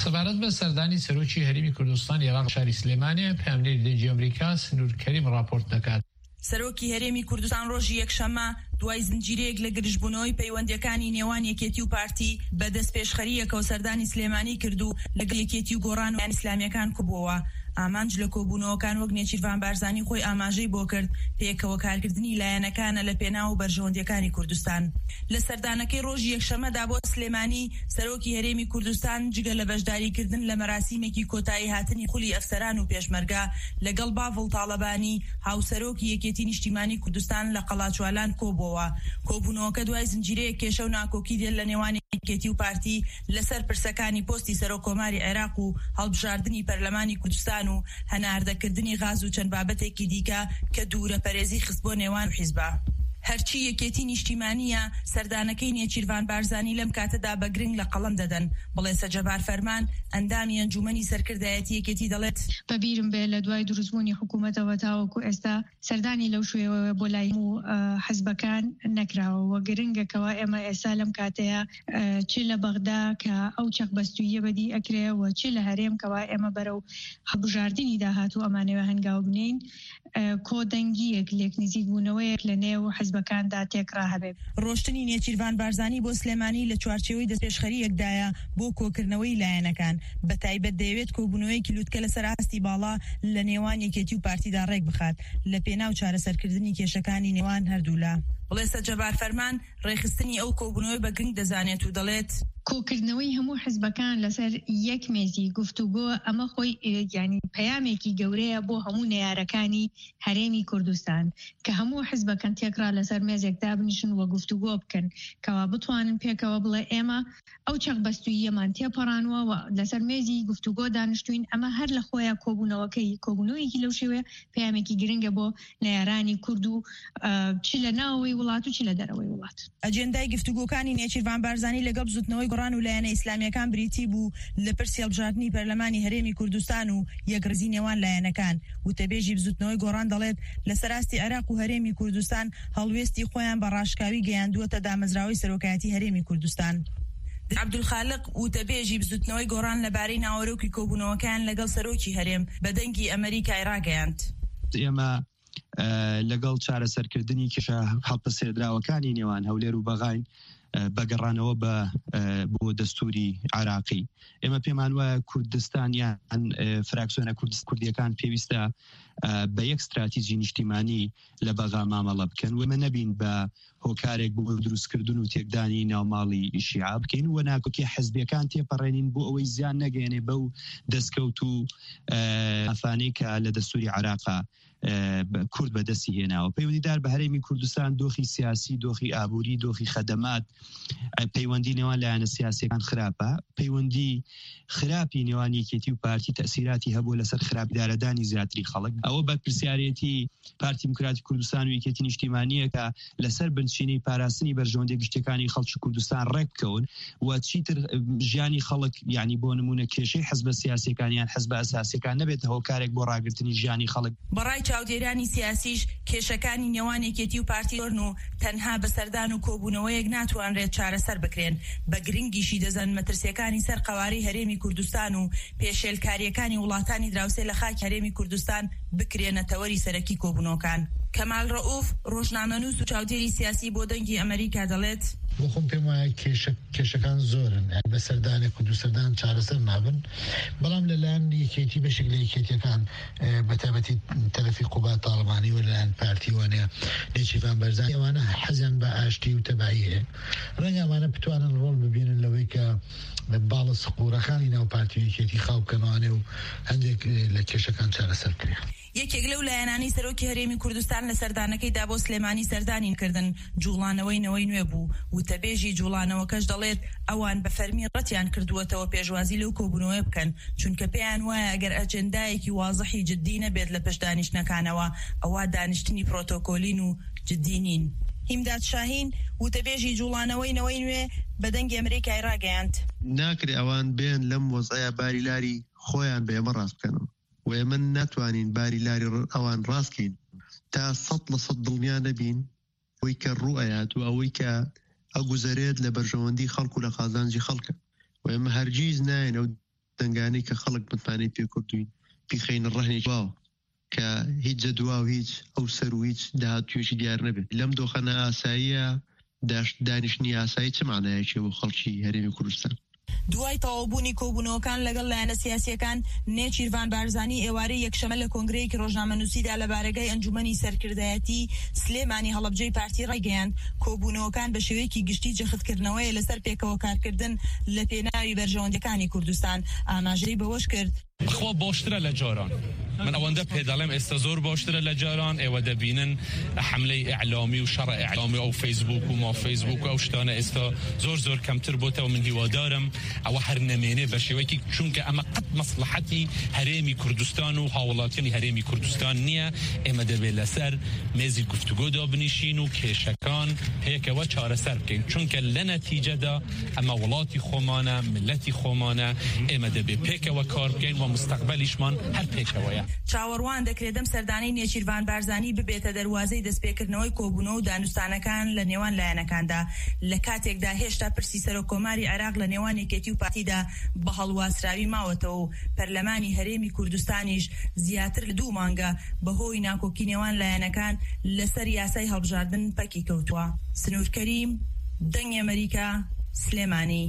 سەبارەت بە سەردانی سەرۆکی هەرێمی کوردستان عێراق شاری سلێمانیە پامنەری دەنگی ئەمریکا سنوور کەریم راپۆرت دەکات. سەرۆکی هەرێمی کوردستان ڕۆژی یەکشەممە دوای زنجیرەیەک لە گرژبوونەوەی پەیوەندیەکانی نێوان یەکێتی و پارتی بەدەست پێشخەریەکە و سەردانی سلێمانی کردو لەگەڵ یەکێتی و گۆڕان و ئیسلامیەکان کوبووەوە. ئامانج لە کۆبوونەوەکان وەک نێچیروان بارزانی خۆی ئاماژەی بۆ کرد پێکەوە کارکردنی لایەنەکانە لە پێناو بەرژەوەندیەکانی کوردستان. لە سەردانەکەی ڕۆژی یەکشەممەدا بۆ سلێمانی سەرۆکی هەرێمی کوردستان جگە لە بەشداریکردن لە مەراسیمێکی کۆتایی هاتنی خولی ئەفسەران و پێشمەرگە لەگەڵ باڤڵ تاڵەبانی هاوسەرۆکی یەکێتی نیشتیمانی کوردستان لە قەڵاچوالان کۆبووەوە. کۆبوونەوەکە دوای زنجیرەیەک کێشە و ناکۆکی دێت لە نێوان یەکێتی و پارتی لەسەر پرسەکانی پۆستی سەرۆکۆماری عێراق و هەڵبژاردننی پەرلەمانی کوردستان و هەناردەکردنی غاز و چەند بابەتێکی دیکە کە دوورە پەرێزی خست بۆ نێوان حیزبە. هەرچی یەکێتی نیشتیمانیە سەردانەکەی نێچیروان بارزانی لەم کاتەدا بە گرنگ لە قەڵەم دەدەن. بڵێ سەجەبار فەرمان ئەندامی ئەنجومەنی سەرکردایەتی یەکێتی دەڵێت بەبیرم بێ لە دوای دروستبوونی حکوومەتەوە تاوەکو ئێستا سەردانی لەو شوێوە بۆ لای و حزبەکان نەکراوەوە. گرنگەکەوە ئێمە ئێستا لەم کاتەیە چ لە بەغدا کە ئەو چەق بەستویە بەدی ئەکرێەوە چ لە هەرێمکەوە ئێمە بەرەو هەڵبژاردننی داهاتوو ئەمانەوە هەنگاو بنین کۆدەنگیەک لێک نزیک بوونەوەیەک لە نێو حزبەکاندا تێکرا هەبێت. ڕۆشتنی نێچیروان بارزانی بۆ سلێمانی لە چوارچێوەی دەستپێشخەریەکدایە بۆ کۆکردنەوەی لایەنەکان بە تایبەت دەیەوێت کۆبوونەوەیەکی لووتکە لەسەر ئاستی باڵا لە نێوان یەکێتی و پارتیدا ڕێک بخات لە پێناو چارەسەرکردنی کێشەکانی نێوان هەردوولا. بڵێ سەجەبار فەرمان ڕێخستنی ئەو کۆبوونەوەی بە گرنگ دەزانێت و دەڵێت کۆکردنەوەی هەموو حزبەکان لەسەر یەک مێزی گفتوگۆ ئەمە خۆی یعنی پەیامێکی گەورەیە بۆ هەموو نەیارەکانی هەرێمی کوردستان کە هەموو حزبەکان تێکرا لەسەر مێزێکدا بنیشن وە گفتوگۆ بکەن کەوا بتوانن پێکەوە بڵێ ئێمە ئەو چەق بەستویەمان تێپەڕانوە و لەسەر مێزی گفتوگۆ دانیشتوین ئەمە هەر لە خۆیان کۆبوونەوەیەکی لەو شێوەیە پەیامێکی گرنگە بۆ نەیارانی کورد و چ لە ناوەوەی وڵات و چ لە دەرەوەی وڵات. ئەجێندای گفتوگۆکانی نێچیروان بارزانی لەگەڵ بزوتنەوەی گۆڕان و لایەنە ئیسلامیەکان بریتی بوو لە پرسی هەڵبژاردننی پەرلەمانی هەرێمی کوردستان و یەکڕزی نێوان لایەنەکان. وتەبێژی بزوتنەوەی گۆڕان دەڵێت لە سەراستی عێراق و هەرێمی کوردستان هەڵوێستی خۆیان بە ڕاشکاوی گەیاندووەتە دامەزراوەی سەرۆکایەتی هەرێمی کوردستان. عەبدولخالق وتەبێژی بزوتنەوەی گۆڕان لەبارەی ناوەرۆکی کۆبوونەوەکان لەگەڵ سەرۆکی هەرێم بە دەنگی ئەمریکای ڕاگەیاند. ئێمە لەگەڵ چارەسەرکردنی کێشە هەڵپەسێدراوەکانی نێوان هەولێر و بەغاین بەگەڕانەوە بۆ دەستوری عراقی ئێمە پێمان وایە کوردستان یان فراکسیۆنە کوردیەکان پێویستە بە یەک استراتیژی نیشتیمانی لە بەغا مامەڵە بکەن و ئێمە نەبین بە هۆکارێک بۆ دروستکردن و تێکدانی ناوماڵی شیعە بکەین و ناکۆکی حزبیەکان تێپەڕێنین بۆ ئەوەی زیان نەگەێنێ بەو دەستکەوت و ئەفانەی کە لە دەستوری عراقا کورد بەدەستی هێناوە. پەیوەندیدار بە هەرێمی کوردستان دۆخی سیاسی، دۆخی ئابووری، دۆخی خەدەمات، پەیوەندی نێوان لایەنە سیاسیەکان خراپە. پەیوەندی خراپی نێوان یەکێتی و پارتی تەسیراتی هەبوو لەسەر خراپدارەدانی زیاتری خەڵک. ئەوە بە پرسیارەتی پارتی دموکراتی کوردستان و یەکێتی نیشتیمانیە کە لەسەر بنچینەی پاراستنی بەرژەوەندی گشتەکانی خەڵکی کوردستان ڕێک بکەون و چیتر ژیانی خەڵک یعنی بۆ نمونە کێشەی حزبە سیاسیەکانیان حزبە ئەساسیەکان نەبێت هۆکارێک بۆ ڕاگررتنی ژیانی خەڵک. بەڕای چاودێرانی سیاسیش کێشەکانی نێوان یەکێتی و پارتی ئۆرن و تەنها بەسەردان و کۆبوونەوەیەک ناتوانرێت چارەسەر بکرێن. بە گرنگیشی دەزان مەترسیەکانی سەر قەواری هەرێمی کوردستان و پێشێلکاریەکانی وڵاتانی دراوسێ لە خاک هەرێمی کوردستان بکرێنە تەوەری سەرەکی کۆبوونەوەکان. کەمال ڕەئوف ڕۆژنامەنووس و چاودێری سیاسی بۆ دەنگی ئەمریکا دەڵێت بۆ خۆم پێم وایە کێشەکان زۆرن بە سەردانێک و دووسەردان چارەسەر نابن، بەڵام لەلایەن یەکێتی بەشێک لە یەکێتیەکان بەتابەتی تەرەفی قوبات تاڵبانی و لەلایەن پارتی وانەیە نێچیروان بەرزانی ئەوانە حەزیان بە ئاشتی و تەبایی هەیە. ڕەنگە ئەمانە بتوانن ڕۆڵ ببینن لەوەی کە باڵە سقوورەکانی ناو پارتی و یەکێتی خاوکەنوانێ و هەندێک لە کێشەکان چارەسەر کرێ. یەکێک لەو لایەنانی سەرۆکی هەرێمی کوردستان لە سەردانەکەیدا بۆ سلێمانی سەردانی کردن جوڵانەوەی نوێ بوو. وتەبێژی جوڵانەوەکەش دەڵێت ئەوان بە فەرمی ڕەتیان کردووەتەوە پێشوازی لەو کۆبوونەوەی بکەن، چونکە پێیان وایە ئەگەر ئەجەندایەکی وازەحی جددی نەبێت لە پێش دانیشتنەکانەوە ئەوە دانیشتنی پرۆتۆکۆلین و جددی نین. هیمداد شاهین وتەبێژی جوڵانەوەی نوێ بە دەنگی ئەمریکای ڕاگەیاند ناکرێ ئەوان بێن لەم وەزعەیە باری لاری خۆیان بە ئێمە ڕاست بکەنەوە و ئێمە ناتوانین باری لاری ئەوان ڕاستکەین تا 100% دڵنیا نەبین ئەوەی کە ڕوئەیات و ئەوەی کە ئەگوزارێت لە بەرژەوەندی خەڵک و لە قازانجی خەڵکە و ئێمە هەرگیز ناین ئەو دەنگانەی کە خەڵک متمانەی پێ کردوین پیخەینە ڕەهنێک واو کە هیچ جەدوا و هیچ ئەو سەر و هیچ داهاتوێژی دیار نەبێت لەم دۆخەنە ئاساییە دانیشتنی ئاسایی چه معنایەکی بۆ خەڵکی هەرێمی کوردستان دوای تەواوبوونی کۆبوونەوەکان لەگەڵ لایەنە سیاسیەکان نێچیروان بارزانی ئێوارەی یەکشەمە لە کۆنگرەیەکی ڕۆژنامەنووسیدا لە بارگای ئەنجومەنی سەرکردایەتی سلێمانی هەڵەبجەی پارتی ڕایگەیاند کۆبوونەوەکان بە شێوەیەکی گشتی جەختکردنەوەی لەسەر پێکەوە کارکردن لە پێناوی بەرژەوەندەکانی کوردستان ئاماژەی بەوەش کرد بخوا باشترە لە جاران من ئەوەندە پێدەڵێم ئێستا زۆر باشترە لە جاران ئێوە دەبینن حملەی ئیعلامی و شەڕ ئیعلامی ئەو فەیسبوک و ما فەیسبوک و ئەو شتانە ئێستا زۆر کەمتر بۆتەوە من هیوادارم ئەوە هەر نەمێنێ بە شێوەیەکی چونکە ئەمە قەت مەسلحەتی هەرێمی کوردستان و هاوڵاتیانی هەرێمی کوردستان نییە ئێمە دەبێت لەسەر مێزی گفتوگۆدا بنیشین و کێشەکان پێکەوە چارەسەر بکەین چونکە لە نەتیجەدا ئەمە وڵاتی خۆمانە ملەتی خۆمانە ئێمە دەبێت پێکەوە کار بکەین و مستەقبەلیشمان هەر پێکەوەیە چاوەڕوان دەکرێت دەم سەردانەی نێچیروان بارزانی ببێتە دەواازەی دەستپێکردنەوەی کۆبوونەوە و دانوستانەکان لە نێوان لایەنەکاندا لە کاتێکدا هێشتا پرسی سەر و کۆماری عێراق لە نێوان یەکێتی و پارتیدا بە هەڵواسراوی ماوەتەوە و پەرلەمانی هەرێمی کوردستانیش زیاتر لە 2 مانگە بەهۆی ناکۆکی نێوان لایەنەکان لەسەر یاسای هەڵبژاردن پەکی کەوتووە. سنوور کەریم، دەنگی ئەمریکا، سلێمانی.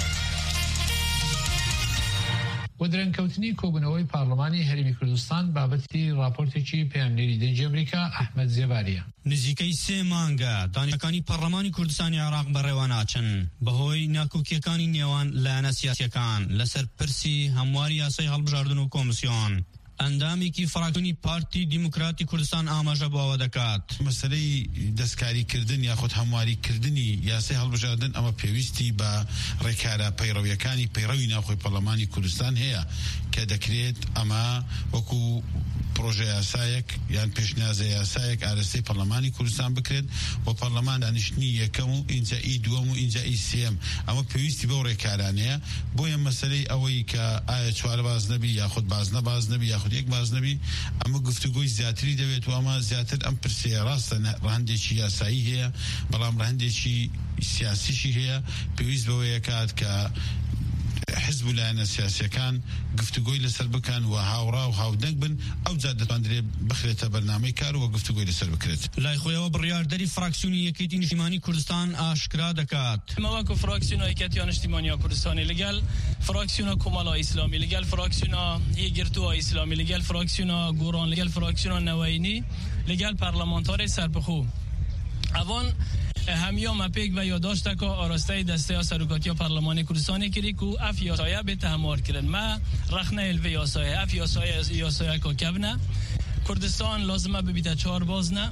و درەنکەوتنی کۆبوونەوەی پارلەمانی هەرێمی کوردستان بابەتی راپۆرتێکی پەیامنێری دەنگی ئەمریکا ئەحمەد زێباریە. نزیکەی 3 مانگە دانیشتەکانی پەرلەمانی کوردستانی عێراق بەڕێوە ناچن بەهۆی ناکۆکیەکانی نێوان لایەنە سیاسیەکان لەسەر پرسی هەمواری یاسای هەڵبژاردن و کۆمسیۆن. ئەندامێکی فراکتۆری پارتی دیموکراتی کوردستان ئاماژە بۆەوە دەکات مەسەلەی دەستکاریکردن یاخود هەمواریکردنی یاسای هەڵبژاردن ئەمە پێویستی بە ڕێکارە پەیڕەویەکانی پەیڕەوی ناوخۆی پەرلەمانی کوردستان هەیە کە دەکرێت ئەمە وەکو پرۆژە یاسایەک یان پێشنیازە یاسایەک ئارەستەی پەرلەمانی کوردستان بکرێت بۆ پەرلەمان دانیشتنی یەکەم و ئینجا ئی دووەم و ئینجا ئی سێم ئەمە پێویستی بەو ڕێکارانەیە بۆیە مەسەلەی ئەوەی کە ئایا 4 باز نەبی یاخود باز نەباز نەبی یاخود 1 باز نەبی ئەمە گفتوگۆی زیاتری دەوێت و ئەمە زیاتر ئەم پرسیە ڕاستە ڕەهەندێکی یاسایی هەیە بەڵام ڕەهەندێکی سیاسیشی هەیە پێویست بەوەیە کات کە حزب و لایەنە سیاسیەکان گفتوگۆی لەسەر بکەن و هاوڕا و هاودەنگ بن ئەو جا دەتوانرێت بخرێتە بەرنامەی کار و گفتوگۆی لەسەر بکرێت. لای خۆیەوە بڕیاردەری فراکسیۆنی یەکێتی نیشتیمانی کوردستان ئاشکرا دەکات مەوەکو فراکسیۆنە یەکێتیان نیشتیمانیا کوردستانی لەگەڵ فراکسیۆنە کۆمەڵە ئیسلامی لەگەڵ فراکسیۆنە هێگرتووە ئیسلامی لەگەڵ فراکسیۆنە گۆڕان لەگەڵ فراکسیۆنە نەوەینی لەگەڵ پارلەمانتاری سەربەخۆ ئەوان همیام پێک بە یادداشتێکە ئاراستەی دەستەیە سەرۆکاتیە پەرلەمانی کوردستانی کردی و ئەف یاسایە بێتە هەموارکردن ما ڕەخنەیە لڤ یاسایە ئەف یاسایەکە کەبنە کوردستان لازمە ببیتە 4 بازنە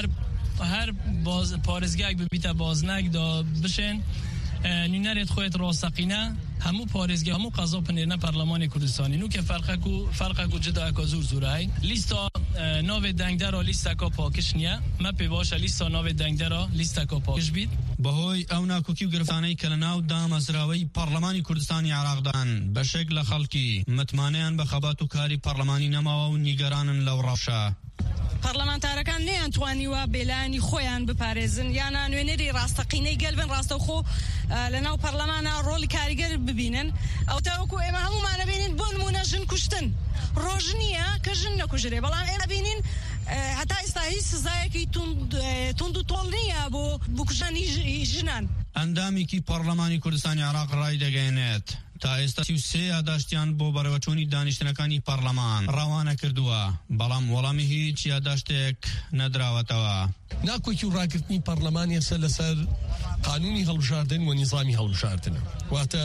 هەر پارێزگایەک ببیتە بازنەک دا بشێن نینەرێت خۆیت ڕاستەقینە هەموو پارێزگا هەموو قەزا پنێرنە پەرلەمانی کوردستانی نو کە فەرقێک و جدایەکە زۆر هەی لیستە ناوێ دەنگدەرە لیستەکە پاکش نییە مە پێ باشە لیستە ناوێ دەنگدەرە لیستەکە پاکش بیت بەهۆی ئەو ناکۆکی و گرفتانەی کە لە ناو دامەزراوەی پەرلەمانی کوردستانی عێراقدان بەشێک لە خەڵکی متمانەیان بە خەبات و کاری پەرلەمانی نەماوە و نیگەرانن لەو ڕەوشە پەرلەمانتارەکان نەیان توانیوە بێلایانی خۆیان بپارێزن یان نوێنەری ڕاستەقینەی گەلبن ڕاستەوخۆ لە ناو پەرلەمانە ڕۆڵی کاریگەر ببینن ئەو تاوەکو ئێمە هەمومانە بینین بۆ نمونە ژن کوشتن ڕۆژ نییە کە ژن نەکوژرێ بەڵام ئێمە بینین هەتا ئێستا هیچ سزایەکی توند و تۆڵ نییە بۆ بکوژانی ژنان. ئەندامێکی پەرلەمانی کوردستانی عێراق ڕای دەگەێنێت تا ئێستا 33 یادداشتیان بۆ بەڕێوەچوونی دانیشتنەکانی پەرلەمان ڕەوانە کردووە بەڵام وەڵامی هیچ یادداشتێک نەدراوەتەوە. ناکۆکی و ڕاگررتنی پەرلەمانی ئێستا لەسەر قانونی هەڵبژاردن و نیزامی هەڵبژاردنە واتە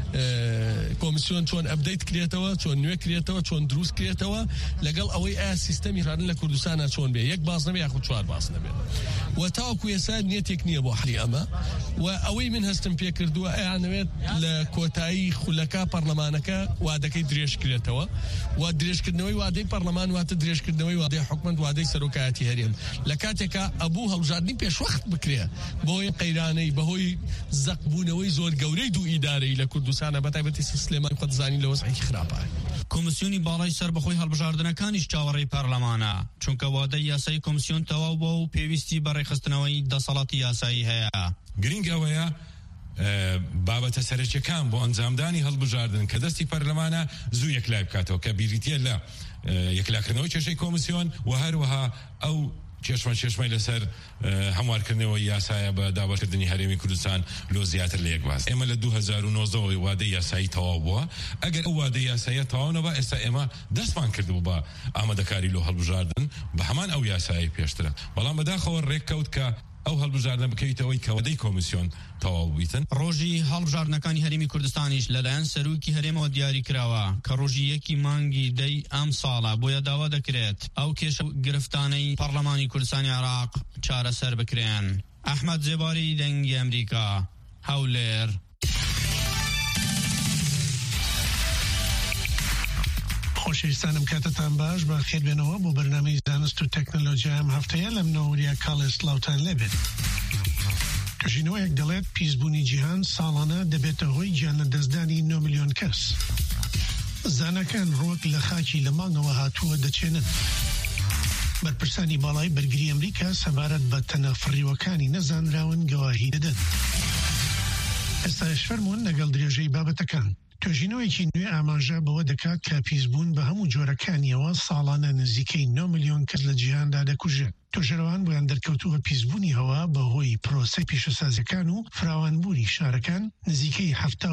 کۆمیسیۆن چۆن ئەپدەیت کرێتەوە چۆن نوێ کرێتەوە چۆن دروست کرێتەوە لەگەڵ ئەوەی ئایا سیستەمی ڕادن لە کوردستانە چۆن بێ 1 باز نەبێ یاخود 4 باز نەبێت و تاوەکو ئێستا نێتێک نییە بۆ حەلی ئەمە و ئەوەی من هەستم پێ کردووە ئەیانەوێت لە کۆتایی خولەکە پەرلەمانەکە وادەکەی درێژ کرێتەوە و درێژکردنەوەی وادەی پەرلەمان واتە درێژکردنەوەی وادەی حکومەت وادەی سەرۆکایەتی هەرێم لە کاتێکە ئەبوو هەڵبژاردننی پێشوەخت بکرێ بۆی قەیرانەی بەهۆی زەقبوونەوەی زۆر گەورەی دوو ئیدارەی لە کوردستانە بەتایبەتی سلێمان خۆتزانی لە وەزعێکی خراپە. کۆمیسیۆنی باڵای سەربەخۆی هەڵبژاردنەکانیش چاوەڕێی پەرلەمانە چونکە وادەی یاسایی کۆمیسیۆن تەواو بووە و پێویستی بەڕێخستنەوەی دەسەڵاتی یاسایی هەیە. گرنگ ئەوەیە بابەتە سەرەکیەکان بۆ ئەنجامدانی هەڵبژاردن کە دەستی پەرلەمانە زوو یەکلای بکاتەوە کە بیریتە لە یەکلاکردنەوەی کێشەی کۆمیسیۆن و هەروەها ئەو چێشمەی لەسەر هەموارکردنەوەی یاسایە بە دابەکردنی هەرێمی کوردستان لۆ زیاتر لە یەک باس. ئێمە لە 2019 وادەی یاسایی تەواو بووە. ئەگەر ئەو وادەی یاساییە تەواو نەبا ئێستا ئێمە دەستمان کردبوو بە ئامادەکاری لۆ هەڵبژاردن بە هەمان ئەو یاسایی پێشترە. بەڵام بەداخەوە ڕێککەوت کە ئەو هەڵبژاردن بکەیتەوەی کەوەدەی کۆمیسیۆن تەواو بیتن. ڕۆژی هەڵبژاردنەکانی هەرێمی کوردستانیش لەلایەن سەرۆکی هەرێمەوە دیاری کراوە کە ڕۆژی 1 مانگی دەی ئەم ساڵە بۆیە داوا دەکرێت ئەو کێشە گرفتانەی پەرلەمانی کوردستانی عێراق چارەسەر بکرێن. ئەحمەد جێباری دەنگی ئەمریکا، هەولێر. خۆشەویستانم کاتتان باش بە خێر بێنەوە بۆ بەرنامەی زانست و تەکنۆلۆژیا ئەم هەفتەیە لەم نەوەریە کاڵێ سلااوتان لێبێت. توژینەوەیەک دەڵێت پیسبوونی جیهان ساڵانە دەبێتە هۆی گیان لە دەستدانی 9 ملیۆن کەس. زانەکان ڕۆک لە خاکی لە مانگەوە هاتووە دەچێنن. بەرپرسانی باڵای بەرگری ئەمریکا سەبارەت بە تەنەفڕیوەکانی نەزانراون گەواهی دەدەن. ئێستاش فەرموون لەگەڵ درێژەی بابەتەکان. توژینەوەیەکی نوێ ئاماژە بەوە دەکات کە پیسبوون بە هەموو جۆرەکانیەوە ساڵانە نزیکەی 9 ملیۆن کەس لە جیهاندا دەکوژێت. توژەرەوان بۆیان دەرکەوتووە پیسبوونی هەوا بەهۆی پرۆسەی پیشەسازیەکان و فراوانبووری شارەکان نزیکەی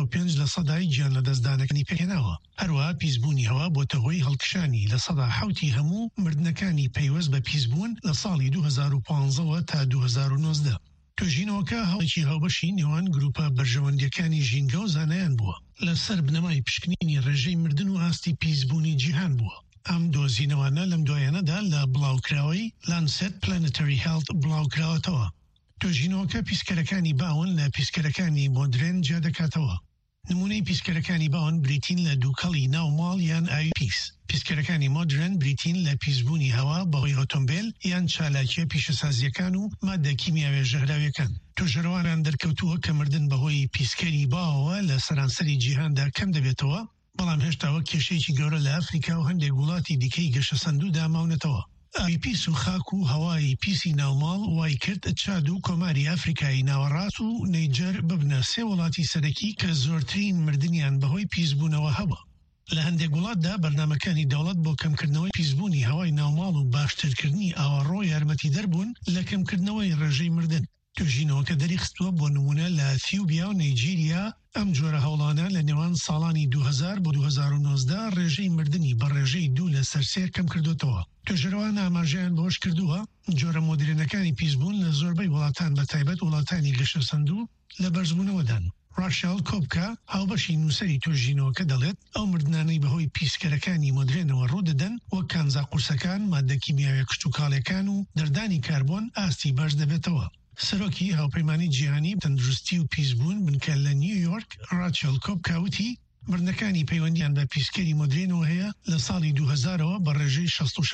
75% گیان لە دەستدانەکانی پێهێناوە. هەروەها پیسبوونی هەوا بۆتە هۆی هەڵکشانی لە 7% هەموو مردنەکانی پەیوەست بە پیسبوون لە ساڵی 2015 تا 2019. توژینەوەکە هەڵێکی هاوبەشی نێوان گروپە بەرژەوەندیەکانی ژینگە و زانایان بووە لەسەر بنەمای پشکنینی ڕێژەی مردن و ئاستی پیسبوونی جیهان بووە. ئەم دۆزینەوانە لەم دوایانەدا لە بڵاوکراوەی لانسێت پلانێتەری هێڵت بڵاوکراوەتەوە. توژینەوەکە پیسکەرەکانی باون لە پیسکەرەکانی مۆدرن جا دەکاتەوە. نمونەی پیسکەرەکانی باون بریتین لە دووکەڵی ناوماڵ یان ئاوی پیس. پیسکەرەکانی مۆدرن بریتین لە پیسبوونی هەوا بەهۆی ئۆتۆمبیل یان چالاکیە پیشەسازیەکان و مادە کیمیاوی ژەهراویەکان. توژەرەوانان دەرکەوتووە کە مردن بەهۆی پیسکەری باوەوە لە سەرانسەری جیهاندا کەم دەبێتەوە، بەڵام هێشتاوە کێشەیەکی گەورە لە ئەفریقا و هەندێک وڵاتی دیکەی گەشە سندوودا ماونەتەوە. ئاوی پیس و خاک و هەوای پیسی ناوماڵ وای کرد چاد و کۆماری ئەفریقایی ناوەڕاست و نەیجەر ببنە 3 وڵاتی سەرەکی کە زۆرترین مردنیان بەهۆی پیسبوونەوە هەبووە. لە هەندێک وڵاتدا بەرنامەکانی دەوڵەت بۆ کەمکردنەوەی پیسبوونی هەوای ناوماڵ و باشترکردنی ئاوەڕۆ یارمەتی دەربوون لە کەمکردنەوەی ڕێژەی مردن. توژینەوەکە دەریخستووە بۆ نمونە لە ئەثیوبیا و نەیجیریا ئەم جۆرە هەوڵانە لە نێوان ساڵانی 2000 بۆ 2019 ڕێژەی مردنی بە ڕێژەی 2 لە سەرسێر کەم کردوتەوە. توژەرەوان ئاماژەیان بۆش کردووە جۆرە مۆدرنەکانی پیسبوون لە زۆربەی وڵاتان بە تایبەت وڵاتانی گەشە سندوو لە بەرزبوونەوەدان. ڕاشێل کۆبکە هاوبەشی نووسەری توژینەوەکە دەڵێت ئەو مردانەی بەهۆی پیسکەرەکانی مۆدرێنەوە ڕوودەدەن وەک کانزا قورسەکان، مادە کیمیاوی کشت و کاڵیەکان و دەردانی کاربۆن ئاستی بەرز دەبێتەوە. سەرۆکی هاوپەیمانی جیهانی تەندروستی و پیسبوون بنکە لە نیویۆرک ڕاچێل کۆبکاوتی مردنەکانی پەیوەندیان بە پیسکەری مۆدرێنەوە هەیە لە ساڵی 2000ەوە بە ڕێژەی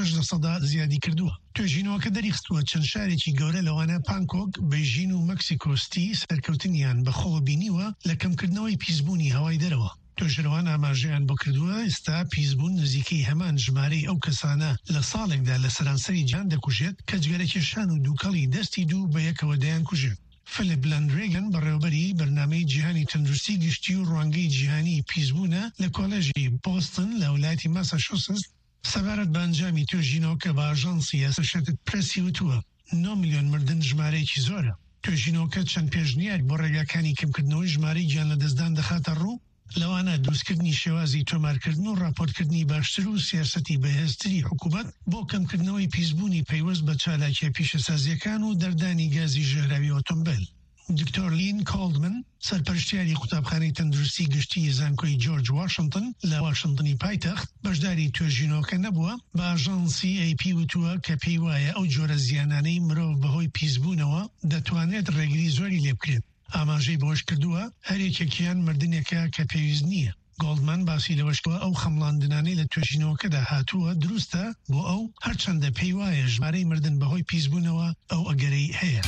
66% زیادی کردووە. توێژینەوەکە دەریخستووە چەند شارێکی گەورە لەوانە پانکۆک، بەیژین و مەکسیکۆستی سەرکەوتنیان بەخۆوە بینیوە لە کەمکردنەوەی پیسبوونی هەوای دەرەوە. توێژەرەوان ئاماژەیان بۆ کردووە ئێستا پیسبوون نزیکەی هەمان ژمارەی ئەو کەسانە لە ساڵێکدا لە سەرانسەری جیهان دەکوژێت کە جگەرەکێشان و دووکەڵی دەستی دوو بە یەکەوە دەیان کوژێت. فلیپ لاندرێگن بەڕێوەبەری بەرنامەی جیهانی تەندروستی گشتی و ڕوانگەی جیهانی پیسبوونە لە کۆلێژی بۆستن لە وڵاتی ماساچوسێتس سەبارەت بە ئەنجامی توێژینەوەکە بە ئاژانسی ئەسۆشیێتد پرێسی وتووە 9 ملیۆن مردن ژمارەیەکی زۆرە. توێژینەوەکە چەند پێشنیار بۆ ڕێگاکانی کەمکردنەوەی ژمارەی گیان لە دەستدان دەخاتە ڕوو، لەوانە دروستکردنی شێوازی تۆمارکردن و راپۆرتکردنی باشتر و سیاسەتی بەهێزتری حکوومەت بۆ کەمکردنەوەی پیسبوونی پەیوەست بە چالاکیە پیشەسازیەکان و دەردانی گازی ژەهراوی ئۆتۆمبیل. دکتۆر لین کۆڵدمن سەرپەرشتیاری قوتابخانەی تەندروستی گشتی زانکۆی جۆرج واشنگتن لە واشنگتنی پایتەخت بەشداری توێژینەوەکە نەبووە، بە ئاژانسی AP وتووە کە پێی وایە ئەو جۆرە زیانانەی مرۆڤ بەهۆی پیسبوونەوە دەتوانێت ڕێگری زۆری لێ بکرێت. ئاماژەی بۆش کردووە هەرێکێکیان مردنێکە کە پێویست نییە. گۆڵدمان باسی لەوەشتوە ئەو خەمڵاندنانەی لە توێژینەوەکەدا هاتووە دروستە بۆ ئەو هەرچەندە پێی وایە ژمارەی مردن بەهۆی پیسبوونەوە ئەو ئەگەرەی هەیە.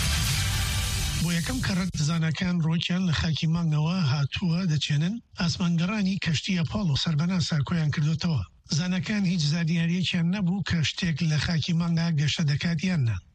بۆ یەکەم کەڕەت زانەکان ڕۆکیان لە خاکی مانگەوە هاتووە دەچێنن ئاسمانگەڕانی کەشتی ئەپۆڵۆ سەربەناسا کۆیان کردوتەوە. زانەکان هیچ زادیاریەکیان نەبوو کە شتێک لە خاکی مانگا گەشە دەکاتیاننا.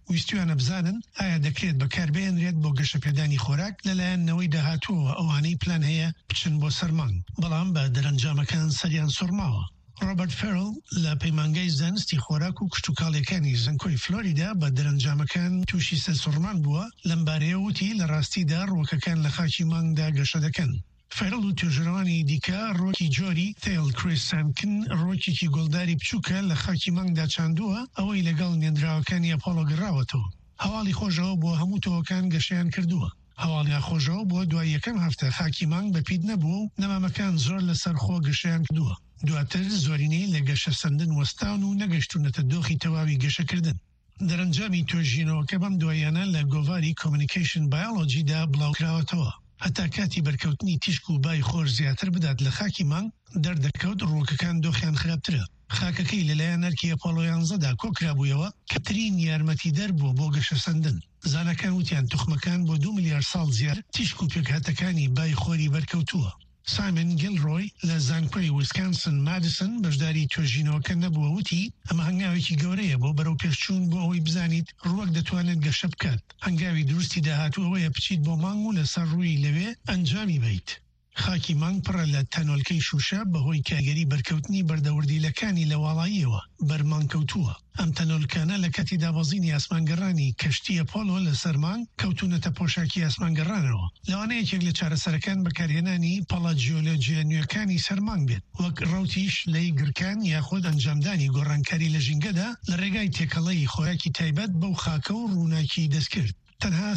ویستویانە بزانن ئایا دەکرێت بەکاربێنرێت بۆ گەشەپێدانی خۆراک لەلایەنەوەی داهاتووە ئەوانەی پلان هەیە بچن بۆ سەرمانگ بەڵام بە دەرەنجامەکان سەریان سوڕماوە. ڕۆبرت فێرل لە پەیمانگای زانستی خۆراک و کشتتوکاڵەکانی زنکۆی فلۆریدا بە دەرەنجامەکان تووشی سەرسوڕمان بووە لەمبارەیە وتی لە ڕاستیدا ڕۆکەکان لە خاکی مانگدا گەشە دەکەن. فێرل و توێژەرەوانی دیکە ڕۆکی جۆری تێل کریسانکن ڕۆکێکی گۆڵداری بچووکە لە خاکی مانگدا چاندووە ئەوەی لەگەڵ نێنراوەکانی ئەپۆڵۆ گەڕاوەتەوە. هەواڵی خۆشەوە بۆ هەموو تۆوەکان گەشەیان کردووە. هەواڵیا خۆشەوە بۆ دوای یەکەم هەفتە خاکی مانگ بەپید نەبوو و نەمامەکان زۆر لەسەر خۆ گەشەیان کردووە. دواتر زۆرینەی لە گەشە سندن وەستان و نەگەشتونەتە دۆخی تەواوی گەشەکردن. دەرەنجامی توێژینەوەکە بەم دوایانە لە گۆڤاری کۆمیونیکیشن بایۆلۆجیدا بڵاوکراوەتەوە. هەتا کاتی بەرکەوتنی تیشک و بای خۆر زیاتر بدات لە خاکی مانگ دەردەکەوت ڕۆکەکان دۆخیان خراپترە. خاکەکەی لەلایەن نەرکی ئەپۆڵۆ 11دا کۆکرابوویەوە کە ترین یارمەتیدەر بووە بۆ گەشە سندن. زانەکان وتیان توخمەکان بۆ 2 ملیار ساڵ زیاد تیشک و پێکهاتەکانی بای خۆری بەرکەوتووە. سایمن گیلڕۆی لە زانکۆی ویسکانسن مادیسن بەشداری توێژینەوەکە نەبووە وتی ئەمە هەنگاوێکی گەورەیە بۆ بەرەو پێشچوون بۆ ئەوەی بزانیت ڕووەک دەتوانێت گەشە بکات. هەنگاوی دروستی داهاتووەوەیە بچیت بۆ مانگ و لەسەر ڕووی لەوێ ئەنجامی بیت. خاکی مانگ پڕە لە تەنۆلکەی شوشە بەهۆی کاگەری بەرکەوتنی بەردەوردیلەکانی لە واڵاییەوە بەرمانکەوتووە. ئەم تەنۆلکانە لە کاتی دابەزینی ئاسمانگەڕانی کەشتی ئەپۆڵۆ لە سەرمان کەوتونەتە پۆشاکی ئاسمانگەڕانەوە. لەوانەیە یەکێک لە چارەسەرەکان بەکارهێنانی پەڵە جیۆلۆجیە نوێەکانی سەرمانگ بێت وەک ڕەوتیش لەی گرکان یاخۆد ئەنجامدانی گۆڕانکاری لە ژینگەدا لە ڕێگای تێکەڵەی خۆراکی تایبەت بەو خاکە و ڕووناکی دەستکرد. تەنها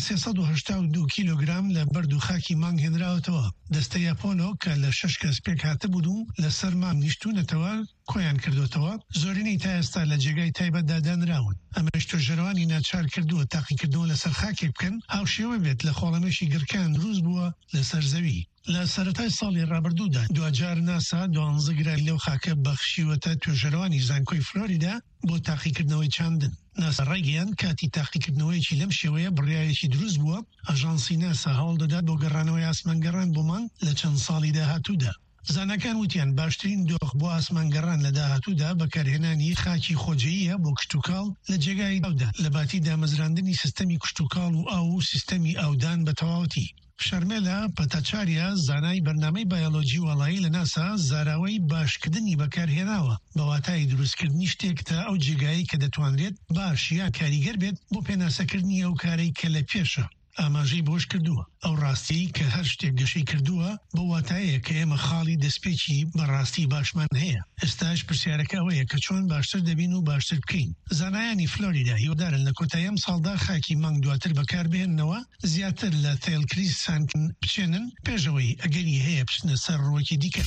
382 کیلوگرام لە بەرد و خاکی مانگ هێنراوەتەوە. دەستەی ئەپۆلۆ کە لە 6 کەس پێک هاتە بوون و لەسەر مانگ نیشتونەتەوە کۆیان کردوتەوە زۆرینەی تا ئێستا لە جێگای تایبەتدا دانراون. ئەمەش توێژەرەوانی ناچار کردووە تاقیکردنەوە لەسەر خاکێک بکەن هاوشێوە بێت لە خۆڵەمێشی گرکان دروست بووە لەسەر زەوی. لە سەرەتای ساڵی ڕابردوودا دوجار ناسا 12 گرای لەو خاکە بەخشیوەتە توێژەرەوانی زانکۆی فلۆریدا بۆ تاقیکردنەوەی چاندن. ناسا ڕایگەیان کاتی تاقیکردنەوەیەکی لەم شێوەیە بڕیایەکی دروست بووە ئەژانسی ناسا هەوڵ دەدات بۆ گەڕانەوەی ئاسمانگەڕان بۆ مانگ لە چەند ساڵی داهاتوودا. زانەکان وتیان باشترین دۆخ بۆ ئاسمانگەڕان لە داهاتوودا بەکارهێنانی خاکی خۆجەییە بۆ کشتتوکاڵ لە جێگای ئەودا لە باتی دامەزراندنی سیستەمی کشتتوکاڵ و ئاو و سیستەمی ئاودان بە تەواوەتی. شەرمێلە پەتاچاریا زانای بەرنامەی بایۆلۆجی وڵایی لە ناسا زاراوەی باشکردنی بەکارهێناوە بەواتای دروستکردنی شتێک تا ئەو جێگایی کە دەتوانرێت باش یا کاریگەر بێت بۆ پێناسەکردنی ئەو کارەی کە لە پێشە. ئاماژەی بۆش کردووە ئەو ڕاستی کە هەر شتێک گەشەی کردووە بە واتایە کە ئێمە خاڵی دەستپێکی بەڕاستی باشمان هەیە. ئێستاش پرسیارەکە ئەوەیە کە چۆن باشتر دەبین و باشتر بکەین. زانایانی فلۆریدا هیوادارن لە کۆتاییەم ساڵدا خاکی مانگ دواتر بەکاربێننەوە زیاتر لە تێل کریسانکن بچێنن پێشەوەی ئەگەری هەیە بچنە سەر ڕۆکی دیکە.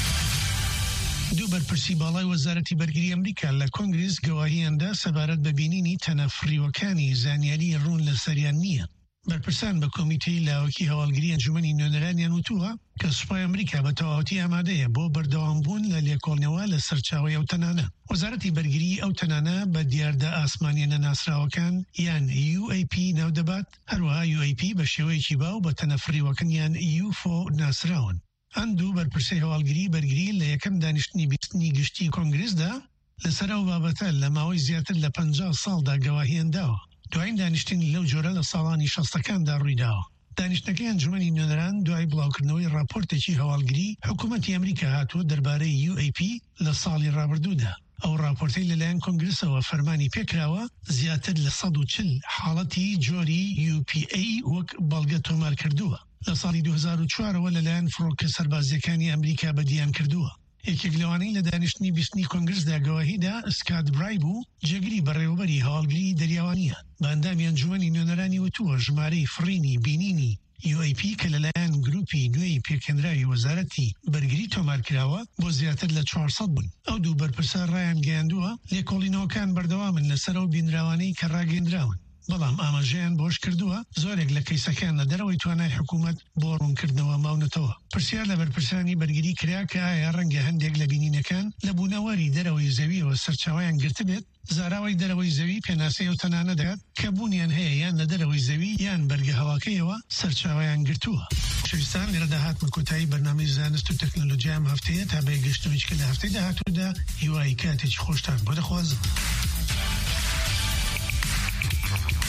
دوو بەرپرسی باڵای وەزارەتی بەرگری ئەمریکا لە کۆنگرس گەواهیاندا سەبارەت بە بینینی تەنەفڕیوەکانی زانیاری ڕوون لە سەریان نییە. بەرپرسان بە کۆمیتەی لاوەکی هەواڵگری ئەنجومەنی نوێنەرانیان وتووە کە سوپای ئەمریکا بە تەواوەتی ئامادەیە بۆ بەردەوامبوون لە لێکۆڵنەوە لە سەرچاوی ئەو تەنانە. وەزارەتی بەرگری ئەو تەنانە بە دیاردە ئاسمانیانە ناسراوەکان یان UAP ناو دەبات هەروەها UAP بە شێوەیەکی باو بە تەنەفڕیوەکەنیان UFO ناسراون. هەندوو بەرپرسەی هەواڵگری بەرگری لە یەکەم دانیشتنی بیستنی گشتی کۆنگرسدا لەسەر ئەو بابەتە لە ماوەی زیاتر لە 50 ساڵدا گەواهیان داوە. دوایین دانیشتنی لەو جۆرە لە ساڵانی 60ەکاندا ڕوویداوە. دانیشتەکەی ئەنجومەنی نوێنەران دوای بڵاوکردنەوەی راپۆرتێکی هەواڵگری حکوومەتی ئەمریکا هاتووە دەربارەی UAP لە ساڵی ڕابردوودا. ئەو راپۆرتەی لەلایەن کۆنگرسەوە فەرمانی پێکراوە زیاتر لە 140 حاڵەتی جۆری UPA وەک بەڵگە تۆمار کردووە. لە ساڵی 2004ەوە لەلایەن فڕۆکە سەربازیەکانی ئەمریکا بەدیان کردووە. یەکێک لەوانەی لە دانیشتنی بیستنی کۆنگرسدا گەواهیدا سکات برای بوو جێگری بەڕێوەبەری هەواڵگری دەریاوانیە. بە ئەندامی ئەنجومەنی نوێنەرانی وتووە ژمارەی فڕینی بینینی UAP کە لەلایەن گروپی نوێی پێکەندراوی وەزارەتی بەرگری تۆمارکراوە بۆ زیاتر لە 400 بوون. ئەو دوو بەرپرسە ڕایان گەیاندووە لێکۆڵینەوەکان بەردەوامن لەسەر ئەو بینراوانەی کە ڕاگەیەندراون. بەڵام ئاماژەیان بۆش کردووە زۆرێک لە کەیسەکان لە دەرەوەی توانای حکوومەت بۆ ڕوونکردنەوە ماونەتەوە. پرسیار لە بەرپرسانی بەرگری کرا کە ئایا ڕەنگە هەندێک لە بینینەکان لە بوونەوەری دەرەوەی زەویەوە سەرچاویان گرت بێت. زاراوی دەرەوەی زەوی پێناسەی ئەو تەنانە دەکات کە بوونیان هەیە یان لە دەرەوەی زەوی یان بەرگە هەواکەیەوە سەرچاویان گرتووە. شەویستان لێرە داهاتمە کۆتایی بەرنامەی زانست و تەکنۆلۆژیا ئەم هەفتەیە تا بەیگەشتنەوەی کە لە هەفتەی داهاتوودا هیوای کاتێکی خۆشتان بۆ دەخوازم.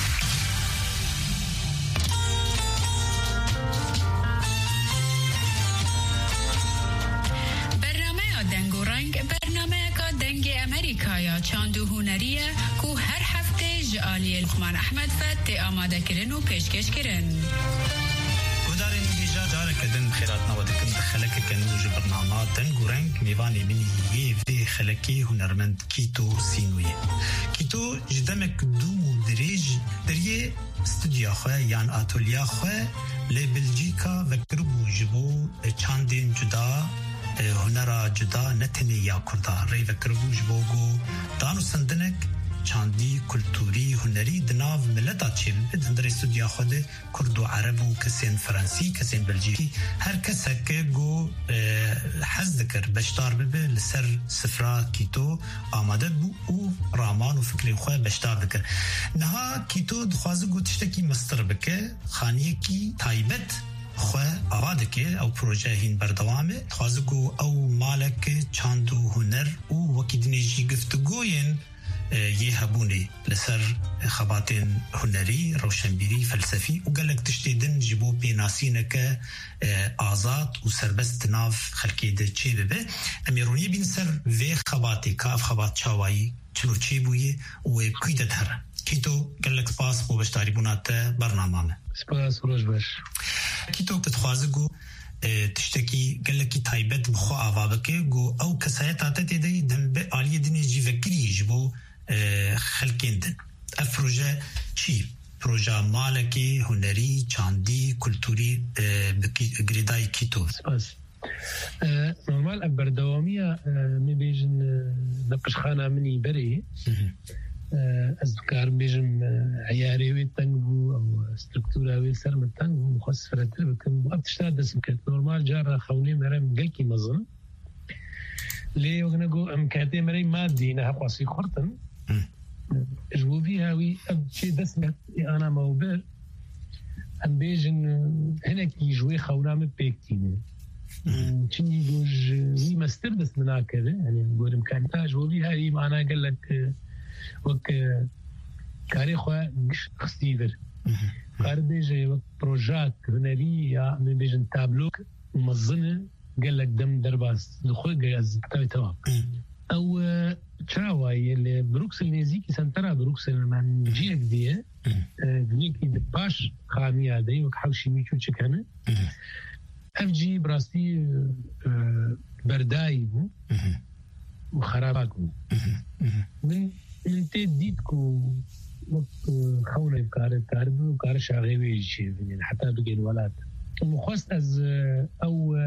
برنامه چاند و هنریه کو هر هفته جعالی لقمان احمد فت آماده کرن و پیشکش کرن. ودارین بیجا داره کدن خیرات نوادکن خلک کنوج برنامه دن گورنگ میوانی منی یه خلکی هنرمند کیتو سینویه. کیتو جدمک دوم و دریج دریه استودیا خواه یان آتولیا خواه لی بلژیکا و گروبو جبو چاندین جدا هنرا جدا نتنی یا کردا ری و گروبو جبو گو دانو سندنک چاندی کلتوری هنری دناو ملتا چیل بدن در استودیا خود کرد و عرب و کسین فرانسی کسین بلژیکی هر کس که گو حز دکر بشتار ببه لسر سفرا کیتو آماده بو او رامان و فکری خواه بشتار دکر نها کیتو دخوازه گو تشتکی مستر بکه خانیه کی تایبت خواه آواده که او پروژه هین بردوامه خوازه گو او مالک چاند و هنر او وکی دنیجی گفتگوین یه هبوني لسر خباتين هنري روشنبيري فلسفي وقالك تشتيدن جيبو بيناسينك آزاد وسربست ناف خلقي ده چه ببه اميروني بين سر في خباتي كاف خبات شاوائي چلو چه بويه وكويدة دهر كيتو قالك سپاس بو بشتاري بونات برنامه سپاس روش باش كيتو تتخوازقو تشتكي قالك تايبت بخو آوابك جو او كسايت عطاتي دي دنبه آلية دني جي فكري جبو خلقين دن افروجه چي پروژه مالكي هنري چاندي كلتوري بگريداي كيتو سپاس نورمال البردوامية مبيجن نقشخانة مني بري أذكر بيجم عياري ويتنجو أو ستركتورة ويسر متنجو مخصص فرتر بكم وقتشتاد اسم كت نورمال جارة خوني مرم قلكي مظن ليه وغنقو أمكاتي مري مادي نها قاسي خورتن جبو فيها وي أبشي دسمت أنا موبر أم بيجن هناك يجوي خونا مبيكتين تشني جوج وي مستردس من هكذا يعني نقول إمكانيات جبو فيها وي معنا قال لك وك كاري خوا مش خستيفر قال بيجي وك بروجات هنرية من بيجن تابلوك مظنة قال لك دم درباس دخول جاز تاوي تمام أو تشاوي اللي بروكسل نيزيكي سنترا بروكسل من جيك ديه دنيكي دباش خامية دي وك حوشي ميشو تشكانه أفجي براستي برداي بو وخرابات بو من تديدكو خونا بكار كارب وكار شاغي ويجي يعني حتى بقين ولاد مخصص از او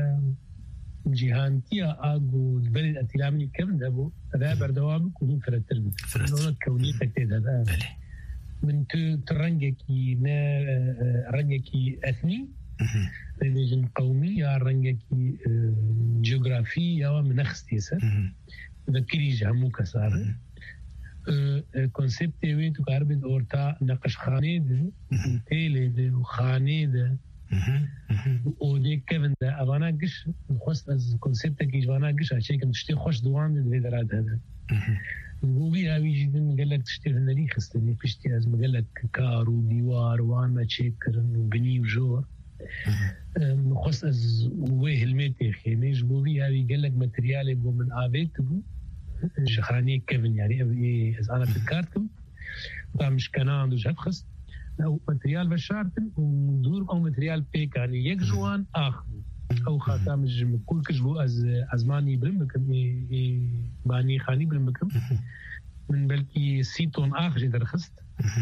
جهانتيا اغو البلد اتلامني كم دابو هذا بردوام كون فرتر فرتر كوني تكتيد هذا من ترنجكي نا رنجكي اثني ريليجن قومي يا رنجكي جغرافي يا منخستيسه ذكري جامو كسار كونسبت وين تقارب اورتا نقش خانه ده تيله ده وخانه ده ودي كيفن ده انا قش خص از كونسبت كي جوانا قش عشان كنت تشتي خوش دوام ده درات هذا وبي هاوي جدا قال لك تشتي هنري خستني بشتي از قال لك كار وديوار وانا تشيكرن وبني وجور خص از ويه الميتي خيمي جبوبي هاوي قال لك ماتريال يبو من افيت بو جخاني كيفن يعني إذا أنا فكرتم مش كنان وجهت خست أو ماتريال بشارتن ودور أو ماتريال بيك يعني يجوان آخر أو خاتم الجم كل كشبو از ماني برمكم باني خاني برمكم من بلكي سيتون آخر جدر خست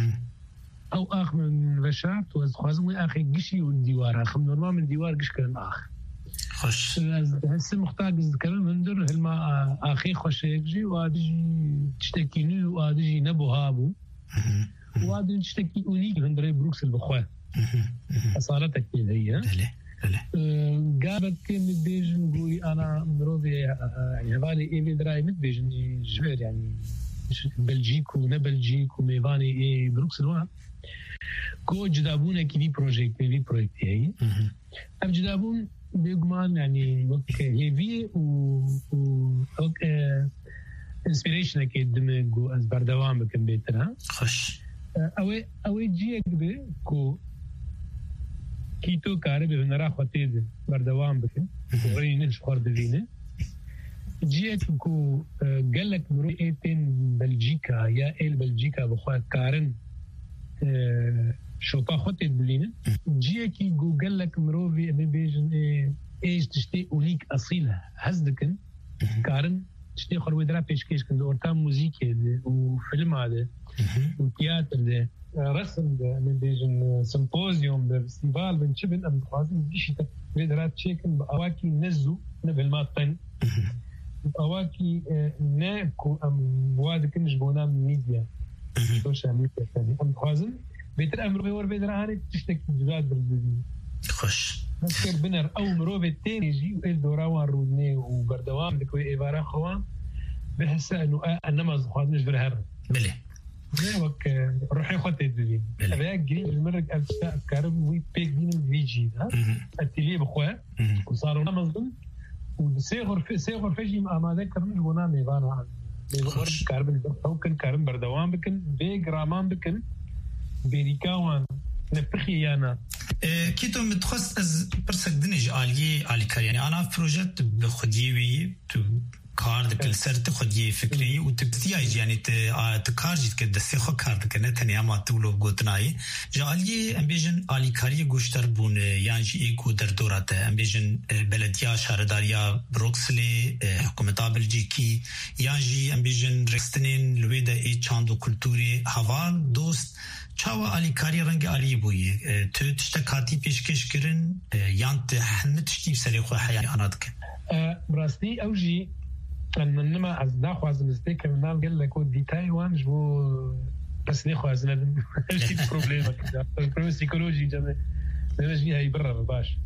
أو آخر من بشارت وز خوازم آخر جشي والديوار آخر نورمال من ديوار جش كلام آخر خوش هسه محتاج كمان من در هلما آخي خوش يجي وادي تشتكيني وادي نبوهابو وادي تشتكي أوليك هندري بروكسل بخواه أصالتك هي قابك متبيجن قولي أنا مروفي يعني هذاني إيه دراي متبيجن جبر يعني بلجيك ونبلجيك وميفاني إيه بروكسل واحد كو جدابون كذي بروجكت هي أب جدابون بيجمان يعني وقت هيفي وقت إنسبيريشن أكيد دمجو از بردوام بكم بيتنا خوش أوي جيك بكو كيتو كاره بهنرا خطيد بردوام بكم وغيرين شخور دفينه جيكو قال لك مريئتين بلجيكا يا بلجيكا بخوات كارن شوطا خوتي بلين جيكي قال لك مروفي بيجن ايش تشتي اونيك اصيله هزدكن كارن تشتي خلوي درا بيشكيش كن اورتام موزيكي وفيلم هذا وتياتر رسم من بيجن سيمبوزيوم فيستيفال بن شبن ام خوازن ديشي درا تشيكن باواكي نزو نبلماطن أواكي ناكو أم وادك نجبونا ميديا سوشيال ميديا ثاني أم خوازن بيتر أمر بيور بيدر هاني تشتكي جداد بالبدي خوش نذكر بنر أو مروبة تاني يجي وإل دوراوان رودني وبردوام دكوي إبارة خوان بحس إنه أنما خوازن نجبر هر بلي وك روحي خوتي تدري أبيع جري المرة ألشاء كارب وي بيك دين الفيجي ها التلي بخواه وصاروا نمزن وسيغر فيجي ما ذكر نجبونا ميبانا ميبور كاربن بكن كاربن بردوان بكن بيج رامان بكن بيريكاوان نفخيانا كيتو متخصص از برسك دنج آلي كارياني أنا بروجكت بخديوي کار دکل سر تخدی فکری و تبتیاج یعنی تکارجید که دستی خو کار دکنه تنیا ما تولو گوتنایی جالی امبیجن آلی کاری گوشتر بونه یعنی ایکو در دورات امبیجن بلدیا شهرداریا بروکسلی حکومتا بلژیکی یعنی امبیجن رستنین لویده ای چاندو کلتوری هوان دوست چاوا آلی کاری رنگ آلی بویی تو تشتکاتی پیشکش کرن یان تحنه تشتی سری خو حیانی آناد کن براستی اوجی انما از نخوازم استیک من قال لك ودي تايوان جو بس نخوازنا شي بروبليم كذا بروبليم سيكولوجي جامي نجي هاي برا باش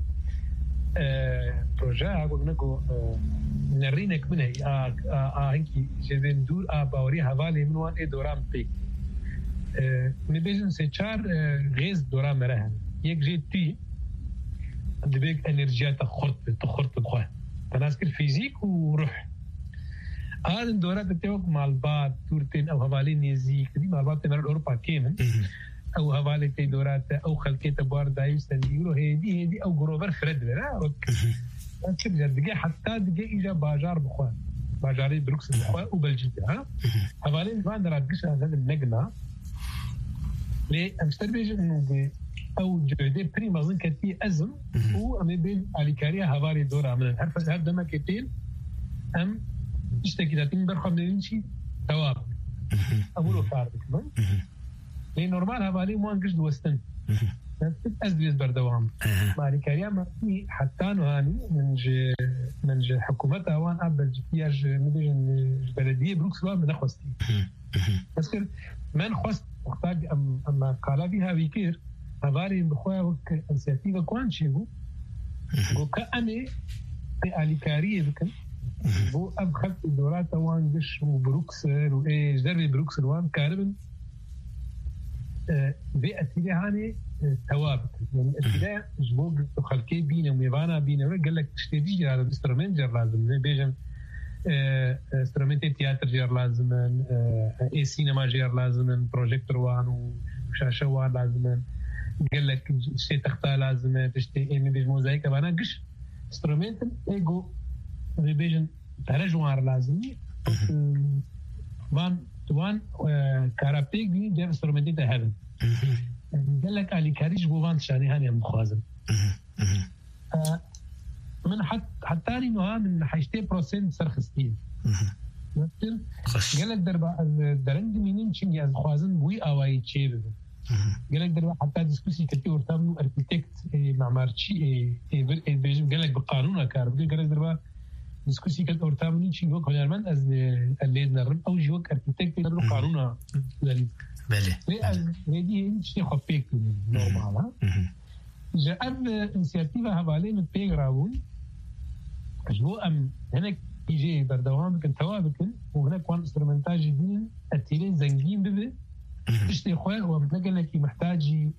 بروجا قلنا لكم نرينك من هي هنكي جبن دور باوري حوالي من وان دورام بيك مبيجن سيچار غيز دورام مرهن يك جيتي دبيك انرجيات تخرط بخواه تناسك الفيزيك وروح هذا الدورات بتوقع مع البعض تورتين أو هوالي نيزيك دي مع البعض تمر أوروبا كيمن أو هوالي تي دورات أو خلقية بوار دايوس تنيورو هيدي أو جروبر فرد ولا لكن جد حتى دقي إجا باجار بخوان باجاري بروكس بخوان وبلجيكا ها هوالي نفان درات قش هذا النجنا ليه أمستر بيجي إنه أو جودي بريم أظن كتير أزم وأمي بين عليكاريا هوالي دورة من الحرف هذا دم كتير أم اشتكي لكن برخم نمشي تواب أقوله فارق كمان لأن نورمال هذا ما نقصد وستن أزبيز بردوام مع الكاريا ما في حتى نهاني من حكومتها وان قبل جياج مدير بلدية بروكس وان من خوستي بس كده من خوست وقتاج أما قال بها بكير هذا بخواه وك إنسياتيفا كوان شيء وكأني في الكاريا بكن بو اب خلق الدورات وان قش وبروكسل وايه دربي بروكسل وان كاربن في اتجاهاني توابت يعني اتجاه جبوق خلقي بينا وميبانا بينا قال لك تشتري جرى انسترومنت جر لازم بيجن انسترومنت تياتر جر لازم اي سينما جر لازم بروجيكتور وان وشاشه وان لازم قال لك شيء تختار لازم تشتري اي موزايك انا قش انسترومنت ايجو ريبيجن ترجمار لازمي وان كارابيك دي جاب انسترومنتي تهدن قال لك علي كاريج بوان شاني هاني مخازن من حتى انه من حيشتي بروسنت سرخستين قال لك دربا درنج منين شيء از خوازن بوي اواي تشيب قال لك دربا حتى ديسكوسي كتير تامنو اركيتكت معمارشي قال لك بقانون كارب قال لك دربا ديسكوسي كانت أورتامني شيء وقت هنرمن از اللي نرم أو جوك أركيتكت يدرو قانونا ذلك بله ليه شيء خفيف نورمال جاء إنسياتيفا هبالين البيج راون جو أم هناك يجي بردوام بكن توابكن وهناك وان استرمنتاج جديد التيلين زنجين ببه تشتي خواه وبتلاقي لك محتاجي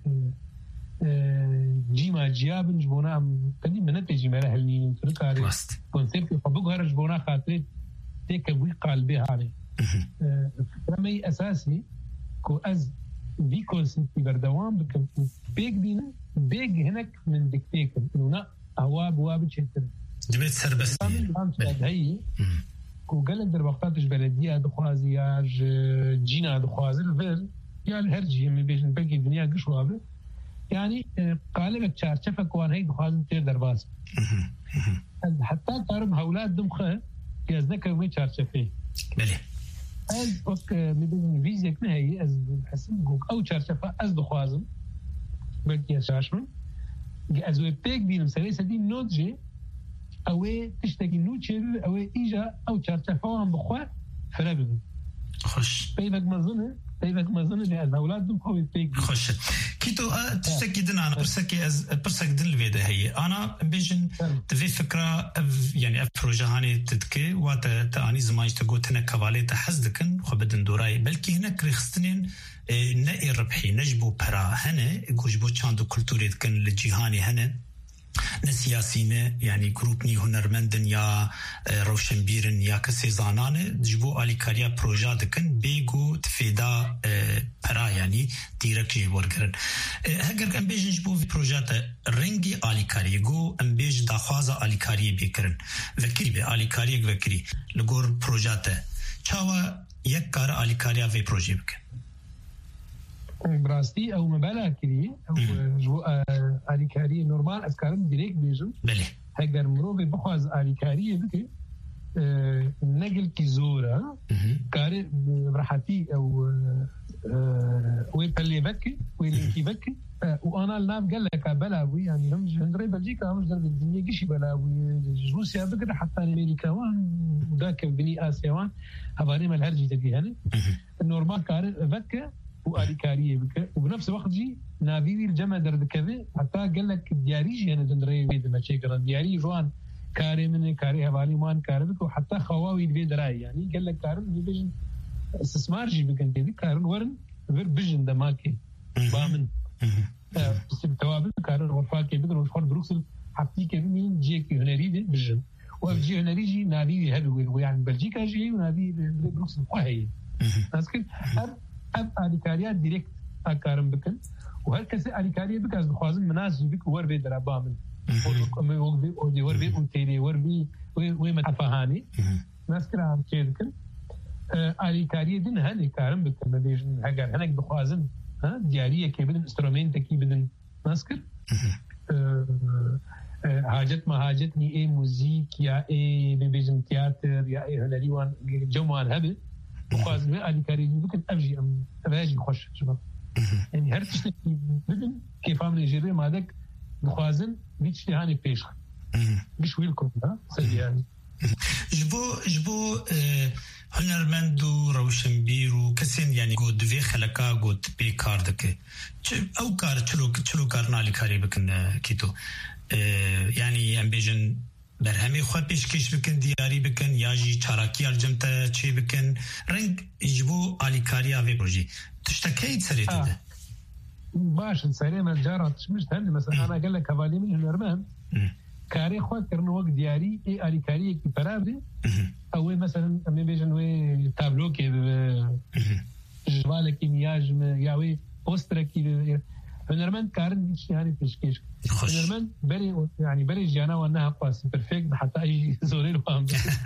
جيما جيابن جبونا ام تدي منت جيما لهلني تركاري كونسيبت فبقهر جبونا خاطري تكوي قلبي هاني رمي اساسي كو از دي كونسيبت بردوام بكم بيج دين بيج هناك من دكتيك انه لا هو ابواب تشتر جبت سربس هي وقالك در وقتاتش بلدية دخوازي يا جينا دخوازي الفير يعني هرجي من بيجن بقي الدنيا قشوابه يعني قالك تشارشفك وان هي دخوازي تير درباس حتى تعرف هؤلاء دمخه يزنك وين تشارشفه بله از وقت من فيزيك نهي از حسن جوك او تشارشفه از دخوازم بقي شاشمن از ويبيك بينم سلسة دي نوتجي اوه تشتكي نوتشر اوه ايجا او تشارشفوهم بخواه فرابهم خوش بيبك مظنه لأن أولادهم قوي بيك خوش كيتو تشتكي دنا أنا برسك دن الفيدة هي أنا بيجن تفي فكرة يعني بروجة هاني تدكي وتأني زمانش تقوتنا كوالي تحزدكن خبدن دوراي بلكي هناك رخصتنين نائي ربحي نجبو برا هنا جوجبو چاندو كولتوري دكن لجيهاني هنا نسياسينه يعني جروبني هنرمندن يا روشنبيرن يا كسي زانانه جبو آلیکاریا پروژه دکن بيگو تفيدا برا يعني ديرك جي ورگرن هگر ام بيجن جبو في پروژه رنگي آلیکاری گو ام بيج داخوازا آلیکاری بيکرن وكري بي آلیکاری وكري لگور پروژه چاوا یک کار آلیکاریا في پروژه بکن براستي او مبالغ كريه او جو آلیکاری نورمال از کارم ديريك بيجم بله هگر مروفي بخواز آلیکاری بكي نقل كي زورا كاري براحتي او ويبلي بكي ويلينكي بكي وانا الناب قال لك بلاوي يعني هم جندري بلجيكا هم جندري الدنيا قشي بلاوي روسيا بكره حتى امريكا وان وذاك بني اسيا وان هباري ما الهرجي تجي هنا النورمال كاري بكي وآلیکاریه بکه وبنفس الوقت جي نافيوي الجمع درد كذا حتى قال لك دياريجي انا جندري بيد ما شيء كران دياري جوان كاري من كاري حوالي مان كاري بك وحتى خواوي بيد راي يعني قال لك كارن بيجن استثمار جي بكن دي كارن ورن غير بيجن دماكي بامن توابل كارن وفاكي بكن وشخور بروكسل حتى كمين جيك هنري دي بيجن وفجي هنري جي نافيوي هبوي ويعني بلجيكا جي ونافي بروكسل وهي اسكن اب آلیکاریات ديريكت اكارم بكن وهر كسي آلیکاری بك از بخوازن مناسب بك ور بي درابا من ور بي وتيري ور بي وي متفاهاني ناس كرام كيدكن آلیکاری دين هني كارم بكن ما بيجن هاجر هنك بخوازن ها دياريه كي بدن انسترومنت كي بدن ناسكر حاجت ما حاجتني اي موزيك يا اي بيجن تياتر يا اي هنري وان جمال هبل وخاز بي آلیکاری بكن افجي ام افاجي خوش شباب يعني هر تشتكي بدن كيف عم نجري ما داك بخوازن بيتشتي هاني بيش مش ويلكم ها سيدي يعني جبو هنرمندو روشنبيرو كسين يعني قد في خلقا قد بي كاردك او كار چلو كارنا آلیکاری بكن كيتو يعني ام بيجن برهمي خواه پیشکش بکن دیاری بکن یا جی چاراکی الجمتا چه بکن رنگ جبو آلیکاری آوی پروژی تشتكيت سريت ده باش سريع ما جارت مش هندي مثلا انا قال لك كفالي من هنرمان كاري خوات كرنو وقت دياري اي آلیکاری کی برابر او مثلا امي بيجن وي تابلو كي جوال كيمياج يا وي بوستر كي هنرمان كارن يعني پیشکش هنرمان بري يعني بري جانا وانها قاس بيرفكت حتى اي زوري لهم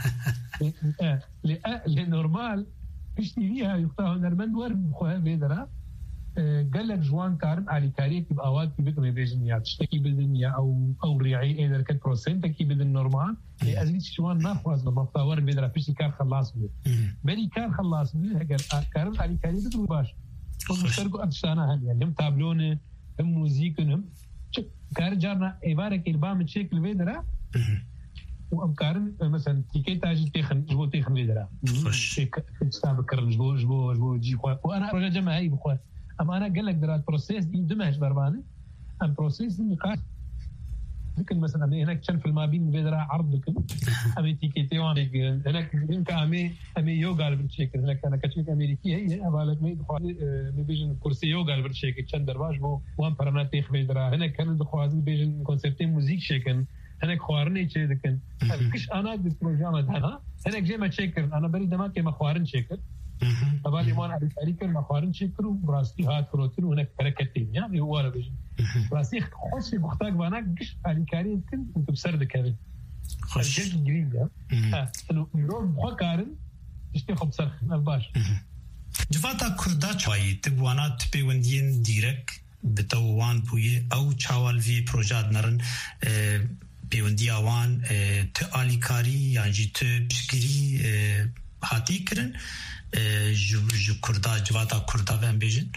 لنورمال اشتريها يقطع هنرمان ورم خوها بيدرا قال لك جوان كارن آلیکاری کی باوات کی بكم بيجن يا تشتكي بدن يا او ريعي اذا كانت بروسنت کی بدن نورمال ازيد جوان ناخذ مطور بيدرا فيش كار خلاص بري كار خلاص كارن آلیکاری بدو باش ومشتركوا أبشتانا هن يعني هم تابلون هم موزيكن هم كارن جارنا عبارة كالبام تشيكل فيدرا وام كارن مثلا تيكي تاجي تيخن جبو تيخن فيدرا تستاب كرن جبو جي خوا وانا رجع جمع هاي بخوا اما انا قال لك درات بروسيس دي دمهش بربانه ام بروسيس النقاش لكن مثلا هناك كان في المابين فيدرا عرض لكن امي تيكيتي وانك هناك يمكن امي يوغا بالشيك هناك انا كتشيك امريكي هي ابالك مي بيجن كرسي يوغا بالشيك كان درباش بو وان برناتي فيدرا هناك كان دخواز بيجن كونسيبتين موزيك شيكن هناك خوارني تشي دكن كش انا بالبروجرام هذا هناك جاي ما تشيكر انا بريد ما كي ما خوارن شيكر طبعا ما انا عليكم ما خوارن شيكر وبراستي هات فروتين هناك حركتين يعني هو ولا بيجن راسي خوش بختاق وانا قش آلیکاری يمكن انت بسرد كذا خوش جريجا انه مرور بخكارن اشتخب سرخ الباش جواتا كردا چاي تبوانات بيوندين ديرك بتوان بويه او چاوال في بروجات نرن بيوندي اوان تاليكاري يعني تو بشكري هاتي كرن جو كردا جواتا كردا فهم بيجن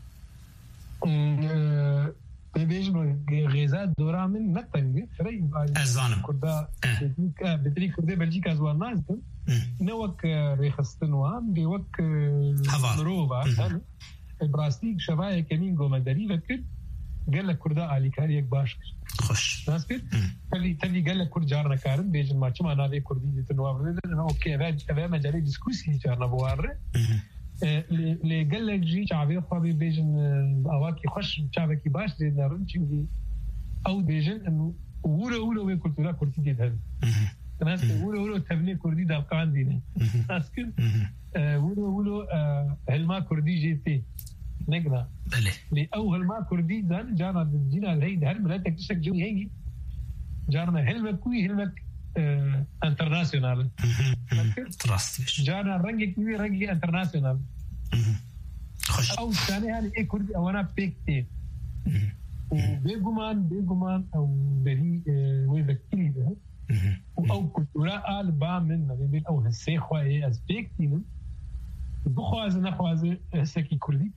بيجن غيزات دورا من نقطة فري أزانم كردا بدري كردا بلجيكا زوال نازل نوك ريخستن وان بيوك مروبا براستيك شبايا كمين قوما دريبا كد قال لك كردا علي كاريك باش خوش ناس كد تلي قال لك كرد جارنا كارن بيجن ما چما نابي كردي تنوار اوكي افا مجالي ديسكوسي جارنا بوار لي قال لك جي شعبي خوابي بيجن اواكي خوش شعبكي باش زي نارن چنجي او بيجن انه وورا وين كلتورا كردي دي هذا ناس وورا تبني كردي دالقان دينه ناس كد وورا هلما كردي جيتي نقنا بله لي اول ما كردي دان جانا جينا الهيد هل ملاتك تشك جوي هيجي جانا هلمك كوي هلمك انترناسيونال تراست جانا رنجي كوي رنجي انترناسيونال خوش او ثاني هذه اي كردي او انا بيكتي وبيجمان او بري وين بكتيري ده او كلتورا البا من بين او هسيخوا اي از بيكتي بخواز نخواز هسكي كردي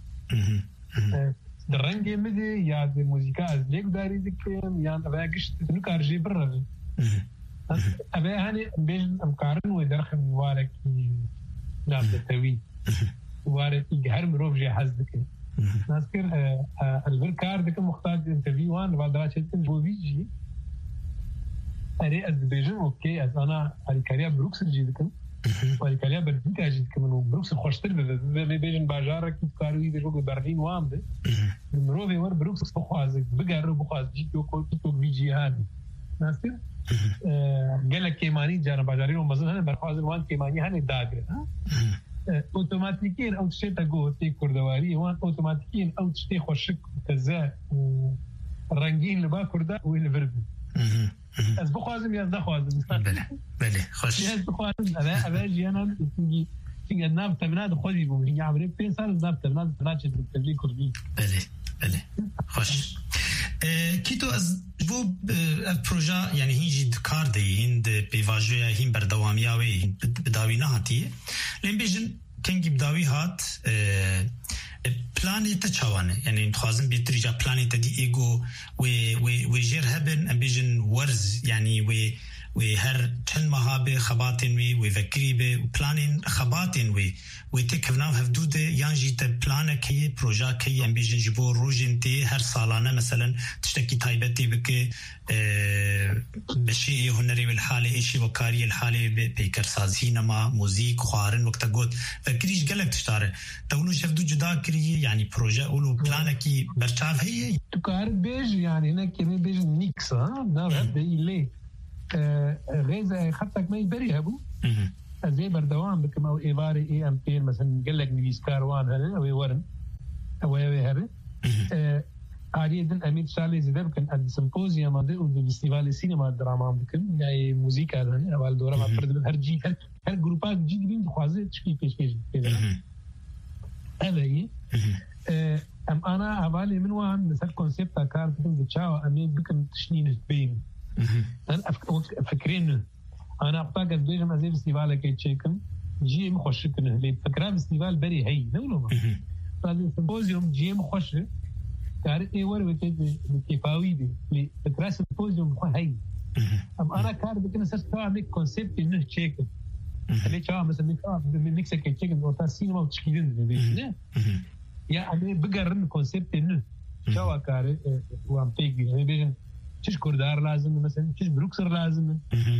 درنجي مدي يا دي موسيقى از ليك داري دكيم يا ابا قشت نكارجي برا ابا هاني بين امقارن ودرخن وارك نعم توي وارك يجهر مروفجي حزدك نذكر البركار دك مختار انترفيو وان بعد راشتن بوفيجي اري از بيجن اوكي از انا الكاريا بروكس جيدكم والكاليا برجيكا جيت كمان بروكس خوشتر بيجن باجارك كاروي بيجو برلين وامده مروفي ور بروكس بخواز بقرب بخواز جيتو كوتو بيجي هادي ناصر قال لك كيماني جانا باجارين ومزن هنا برخواز وان كيماني هني داغر اوتوماتيكيا او تشي تاغو تي كردواري وان اوتوماتيكيا او تشي خوشك كذا رنگين لبا كردا وين فرد از بخوازم یا نخوازم بله خوش از بخوازم انا جیانا تيجي ناب تبناد خودي بو هي عمري 5 سال ناب تبناد ناچ تبلي كردي بله خوش كيتو از بو البروجا يعني هيجي دكار دي هند بيواجويا هين بردوامياوي بداوينا هاتي لين بيجن كنجي بداوي هات بلانيتا چاوانه يعني خوازم بيتريجا بلانيتا دي ايجو و جير هبن امبيجن ورز يعني و هر چند مهابه خباتن و فکری به پلانین خباتن و تکوناو هفدوده یان جیت پلانه کی پروژه کی امبیجن جبو روجنتی هر سالانه مثلا تشتكي تایبتی بك بشي هنري بالحاله اشي وكاري الحاله بيكر ساز سينما موزيك خوارن وقت قلت فكريش قالك تشتاره تقولوا شفدو جدا كري يعني بروجه اولو بلانه کی برچاف هي تكار بيج يعني هنا كمي بيج نيكس ها نار هبدا يلي غيزة خطك ما يبري هبو زي بردوام بكم او ايفاري اي ام بي مثلا قال لك نيس كاروان هذا او ورن او هذا عادي امين شالي زي بكن السيمبوزيوم هذا والفيستيفال السينما الدراما بكم يعني موسيقى هذا او الدوره ما فرد هر جي هر جروبات جي بين خوازه تشكي بيش هذا هي ام انا حوالي من وان مثل كونسيبت كار بكم تشاو امين بكم تشنين بين أنا فكرين أنا أبغى أقول ما زي فيستيفال كي تشيكم جي مخش كنه ليه فكرة فيستيفال بري هاي نقوله ما فهذا سيمبوزيوم جي مخش كار إيور وكذا كيفاوي بي ليه فكرة سيمبوزيوم هاي أم أنا كار بكنا سأستوى عميك كونسيبت إنه تشيكم اللي شاء مثلا ميكس كي تشيكم وطا سينما وتشكيلين ده يا أمي بقرن كونسيبت إنه شاء كار وام تيجي يعني بيجن تش كردار لازم مثلا تش بروكسر لازم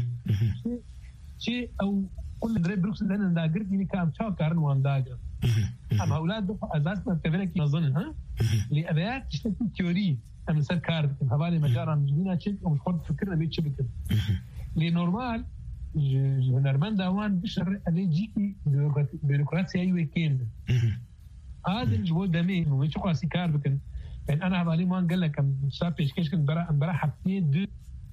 شيء او كل دري بروكسر لنا داغر دي كام شاو كارن وان داغر اما اولاد اساسا كذلك نظن ها لابيات تشتكي تيوري ام سر كارد حوالي مجارا مجبينا تشك ومخد فكرنا بيتش بكده لي نورمال هنرمن داوان بشر ادي جيكي بيروقراطيا اي ويكند هذا الجو دمي ومش قاسي كارد كان يعني انا حوالي ما قال لك ام شاب ايش كان برا حبتي دو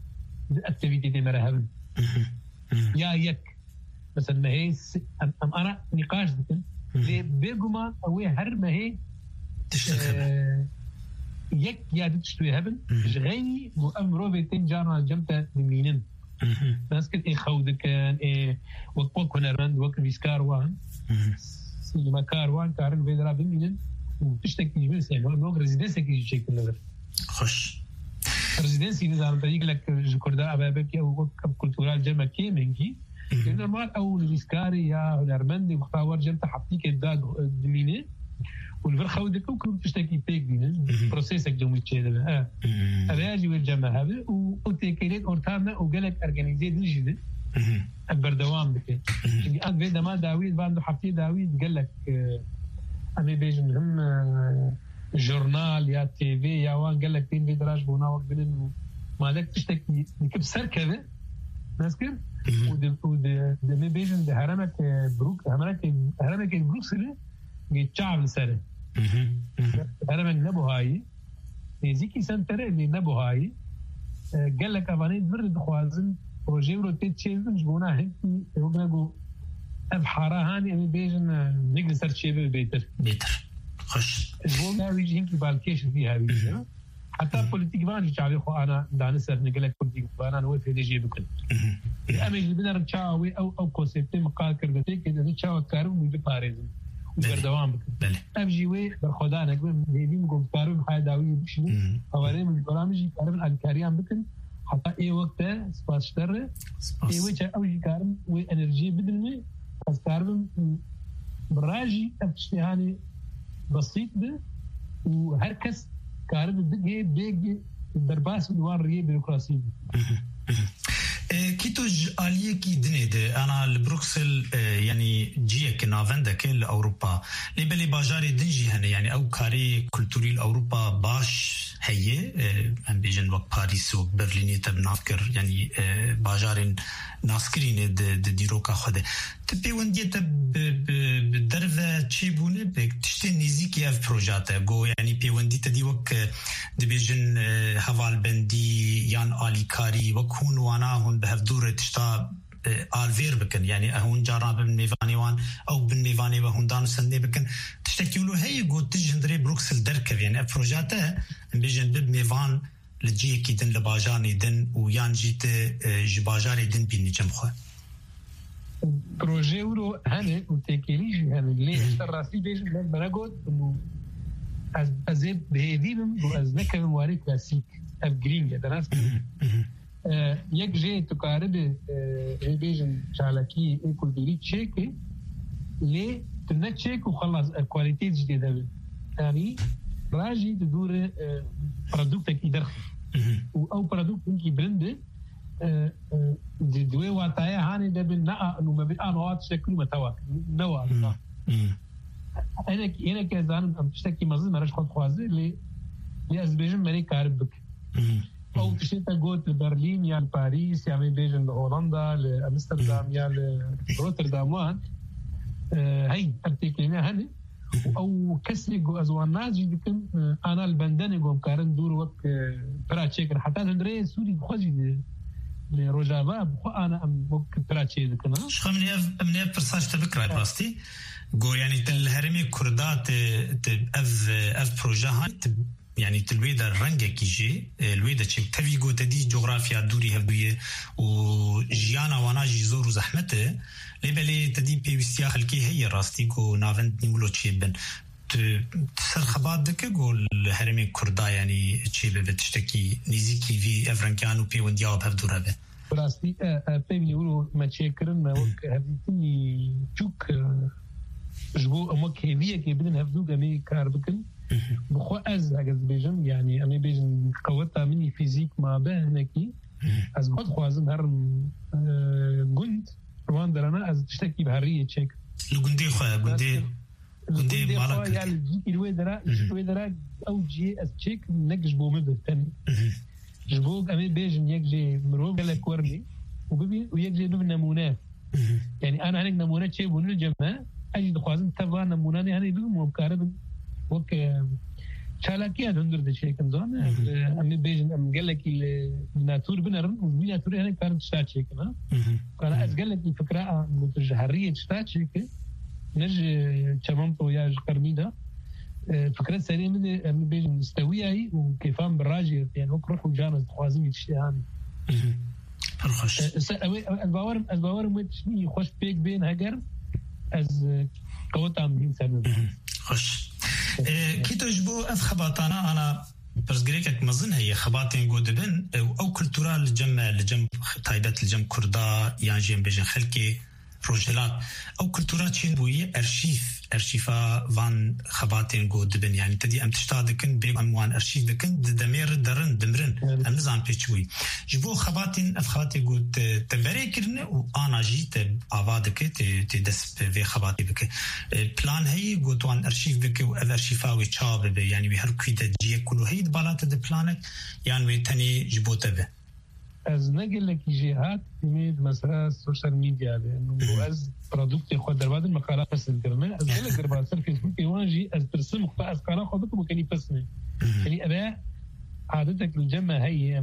اكتيفيتي مرهب يا يك مثلا ما هي انا نقاش ذكر بيجوما او هر ما هي تشتغل يك يا تشتوي هبن غيني مؤمرو بيتين جانا جمتا دمينن ناس كنت خود كان وقت كونرمند وقت فيسكار وان سيما كاروان كارن فيدرا دمينن وتشتكي بس يعني نو ريزيدنس كي شيء كله خوش ريزيدنسي نظام طريق لك جكردا أبابك أو كولتورال جمع كي منكي نورمال أو الفيسكاري يا نرمندي مختار جمع تحطيك الداد دمينه والفرخة ودك وكل تشتكي بيك دينه بروسيسك جمع شيء ده أراجي والجمع هذا وتكيلت أورتامنا وقالك أرجانيزيد نجده أكبر دوام بك يعني أنا في دما داويد بعده حفتي داويد قالك أنا بيجن هم جورنال يا تي في يا وان قال لك تين في دراج بونا وقت بينه ما لك تشتكي نكب سر كذا نذكر ود ما بيجن ده هرمك بروك هرمك بروكسل يتشعب لسره هرمك نبو هاي زيكي سنتر اللي نبو هاي قال لك افاني برد خوازن بروجي روتيت تشيزن جبونا هيك يقولوا افحارا هاني ام بيجن نقدر سر شيء بيتر خوش الجمله ويجي هنك بالكيش فيها ويجي حتى بوليتيك فانجي تعرف خو انا دانسر نقلك بوليتيك انا نوي في دي بكل امي بنر تشاوي او كونسيبت مقال كردتي كده تشاو كارو مي باريز وبردوام بكل امجي وي برخدا نقول ديدين قوم كارو حيداوي بشنو حوالي من برامج كارو الكاريان بكل حتى اي وقت سباشتر اي وجه اوجي كارو وي انرجي بدلني بس كارو براجي ابشتهاني بسيط ده وهركز كارب الدقي بيجي الدرباس والوان ريه بيروقراسي كيتوج آلية دنيد أنا لبروكسل يعني جيك نافندا كل أوروبا لبلي باجاري دنجي هنا يعني أو كاري كولتوري الأوروبا باش هي أم بيجن وقت باريس وبرلين تبنافكر يعني باجارين ناسكرين ديروكا خده تبي وندي تب بالدرجة تشيبونه بتشتي نيزيكي في بروجاته جو يعني بي وندي تدي وك دبيجن هوال بندي يان آلي كاري وكون وانا هون بهفدورة تشتا آلفير بكن يعني هون جارنا بالميفاني وان أو بالميفاني وهون دانو سندي بكن تشتكيولو هي جو تجندري بروكسل دركب يعني بروجاته بيجن بالميفان لجي كيدن لباجاني دن ويان جيت جباجاري دن بيني جمخه بروجي ورو هني وتكيليش هني ليه الراسي بيجن بنقول انه ازيد بهديم وازنكر مواري كلاسيك افجرين يا دراسه يك جي تقارب بيجن شالكي ايكول ديري تشيك ليه تنتشيك وخلص الكواليتي جديده يعني راجي تدور برودكتك يدرخ او برودكت انكي برند دوي واتايا هاني ده بنا انه ما بين انواع شكل متوا نوع انا كزان ام تشتكي مزز مرش خد خوازي لي ازبيجن مري كاربك او تشتا جوت برلين يا باريس يا بيجن هولندا لامستردام يا روتردام وان هاي ارتكلنا هني او كسري جو ازوان ناجي دكن انا البندني جو كارن دور وقت براتشيك حتى هندري سوري خوجي لروجافا بخو انا ام وقت براتشيك دكن شخ من برساج تبكرا باستي جو يعني الهرمي كردات اف بروجا يعني تلويدا رنجة كيجي الويدا تشيك تفيجو تدي جغرافيا دوري هبوية وجيانا واناجي زور زحمته لبلي تدي بيستيا خلكي هي راستيكو نافنت نقولو تشيبن تسرخبات دكا قول هرمي كردا يعني تشيبه بتشتكي نيزيكي في افرنكيانو بي وندياب هفدور هبه راستي بيبني ورو ما تشيكرن وك هبتني تشوك جبو امك هديه كي بدن هفدو امي كاربكن بخو از اگه بيجن يعني امي بيجن قوتها مني فيزيك ما بهنكي از خود خوازم هر جند روان درنا از تشتكي بهريه تشيك لغندي خويا غندي مالك يعني جيكي الويدرا او جي از تشيك نجبو مبتن جبو امي بيجن يجي مرو قالك ورني وبيبي ويجي نمونه يعني انا هنك نمونه تشي بنو الجماعه اجي خوازم تبع نمونه هني بيهم مكارب وك چالاکیان هندر دشیکم زانه امی بیشن ام گلکی ناتور بنرم و ناتوری هنگ کارم تشتاچی کنه کار از گلکی فکره متجهریه تشتاچی که نج چمام تویاج کرمیده فكرة سريعة من أمي بيجي مستوية هي وكيفان بالراجع يعني هو روح وجانس خوازم يتشتهان فرخش الباور متشني خوش بيك بين هجر از قوت عاملين سنة خوش كي تجبو أف خباطانا أنا برزقريك مظن هي خباطين جودبن أو كلتورال الجم تايبات الجم كردا يعني جيم بيجن خلكي روجلات أو كلتورات شين بوية أرشيفا فان خباتين قود دبن يعني تدي أم تشتادكن بيم أموان أرشيف دكن دمير درن دمرن أم نظام بيشوي جبو خباتين أف خباتي قود تبري كرن وأنا جيت أفادك تدس في خباتي بك بلان هي قود وان أرشيف بك وأف أرشيفا ويتشاب يعني بهر كويدة جيه كله هي دبالات دبلانك يعني ويتني جبو تبه از نقل لك جهات تميد مثلا السوشيال ميديا لانه از برودكت خود در بعد المقالات بس الكلمه از قال لك ربع صار فيسبوك يواجي از ترسم خاص قناه خدك ممكن يفسمي يعني ابا عادتك الجمع هي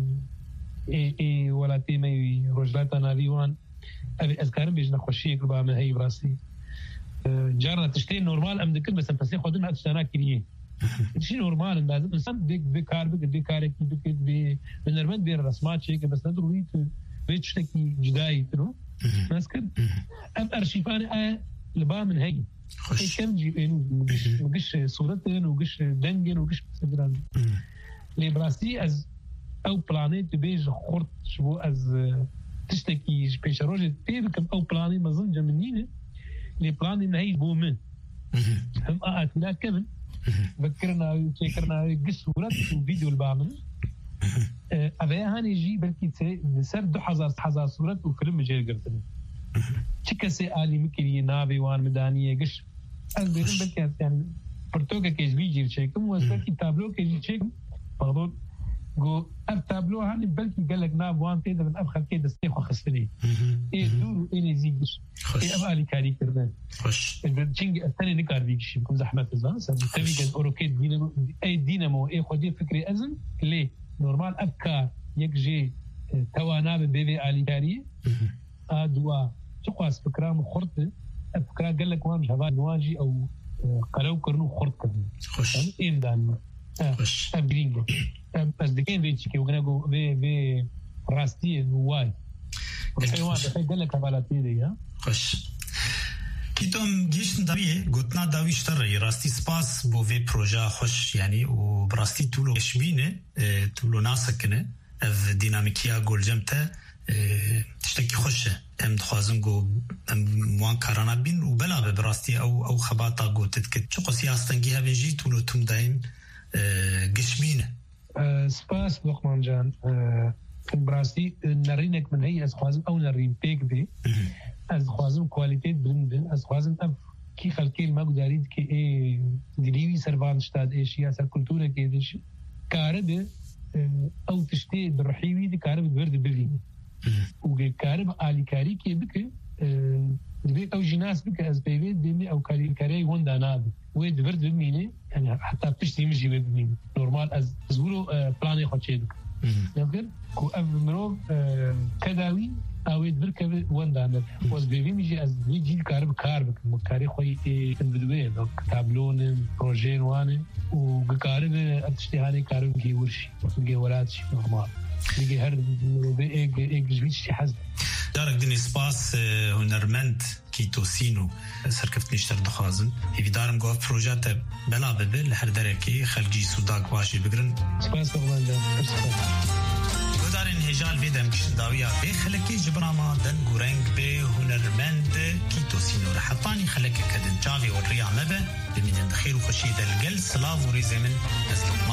اي ولا تيمي رجلات انا ديوان ابي اذكر بيجنا خوشيك ربع ما هي براسي جرى تشتي نورمال ام ذكر بس بس خدنا تشتنا كريه شيء نورمال لازم انسان بكار من المد بين الرسمات شيء بس ندروي بيتشتكي جداي ترو ماسكن ام ارشيفان لبا من هي كم جي وقش صورتين وقش دنجن وقش سدران لي براسي از او بلانيت بيج خرط شبو از تشتكي بيشروج تيبكم او بلاني مظن جمنينه لي بلاني من هي بومن هم اتنا كمان فكرنا وشكرنا قص صورات وفيديو اللي بعمل أبيها هنيجي بلكي سرد حزار صورات وفيلم جيل قرتني شكسي آلي مكري نابي وان مدانية قش أزبيرن بلكي يعني برتوكا كيش بيجي شيكم وأزبيركي تابلو كيجي شيكم بغضون جو أب تابلو هاني بلكي قال لك ناب وان تيدا من أب خلقي دستيخو خستني إيه دور إيه زيقش إيه أب آلي كاري كردن تشينج الثاني نكار بيجي بكم زحمة الزمان سبتبي قد أوروكيد دينامو أي دينامو إيه خدي فكري أزم ليه نورمال أبكار يكجي توانا ببيبي آلي كاري أدوا تقاس فكرام خرطة أفكار قال لك وان هذا نواجي أو قالوا كرنو خرط كرنو إيه دان أبرينجو بس دكين بيتشكي وقناقو في راستي نواي الحيوان قال لك هبالاتي دي ها خوش كيتم جيش نداويه قلتنا داوي اشتري راستي سباس بو في بروجا خوش يعني وبراستي تولو شبينه تولو ناسكنه اف ديناميكيا جول جمته تشتكي خوشه ام دخوازم جو موان كارانا بين وبلا براستي او خباطه جو تتكت شو سياستنجيها بيجي تولو تم دايم قشبينه سباس لقمان جان براستي نرينك من هي از خوازم او نرين بيك بي از خوازم كواليتيت بلندن از خوازم اب كي خلقي ما قداريد كي اي دليوي سرفان شتاد ايشيا سر كولتورا كي ديش كارب او تشتي بالرحيوي دي كارب برد بلي وكارب آلي كاري كي بك دبي او جناس بك از بيبي ديمي او كاري وندا ناب ويد برد بمينه يعني حتى بتشتي مجي بمينه نورمال از زولو بلاني خوتشيدك يمكن كو امرو كداوي اويد بركب وندان واز بيبي ميجي از بيجي كارب مكاري خوي تنبدوي تابلون بروجين واني وكارب اتشتهاني كارب كي ورشي كي ولاتشي نورمال بيجي هر ايج جويتشي حزب دارك دني سباس هنرمند كيتو سينو سركفت نشتر دخوازن هيفي دارم قوف بروجات بلا ببل هر دركي خلقي سوداك باشي بقرن سباس بغلان دارين هجال بيدم داوية بي خلقي جبراما دن قرنگ بي هنرمند كيتو سينو رحطاني خلقي كدن جافي والريع مبا بمين الخير وخشي دلقل سلاف وريزي من أسلام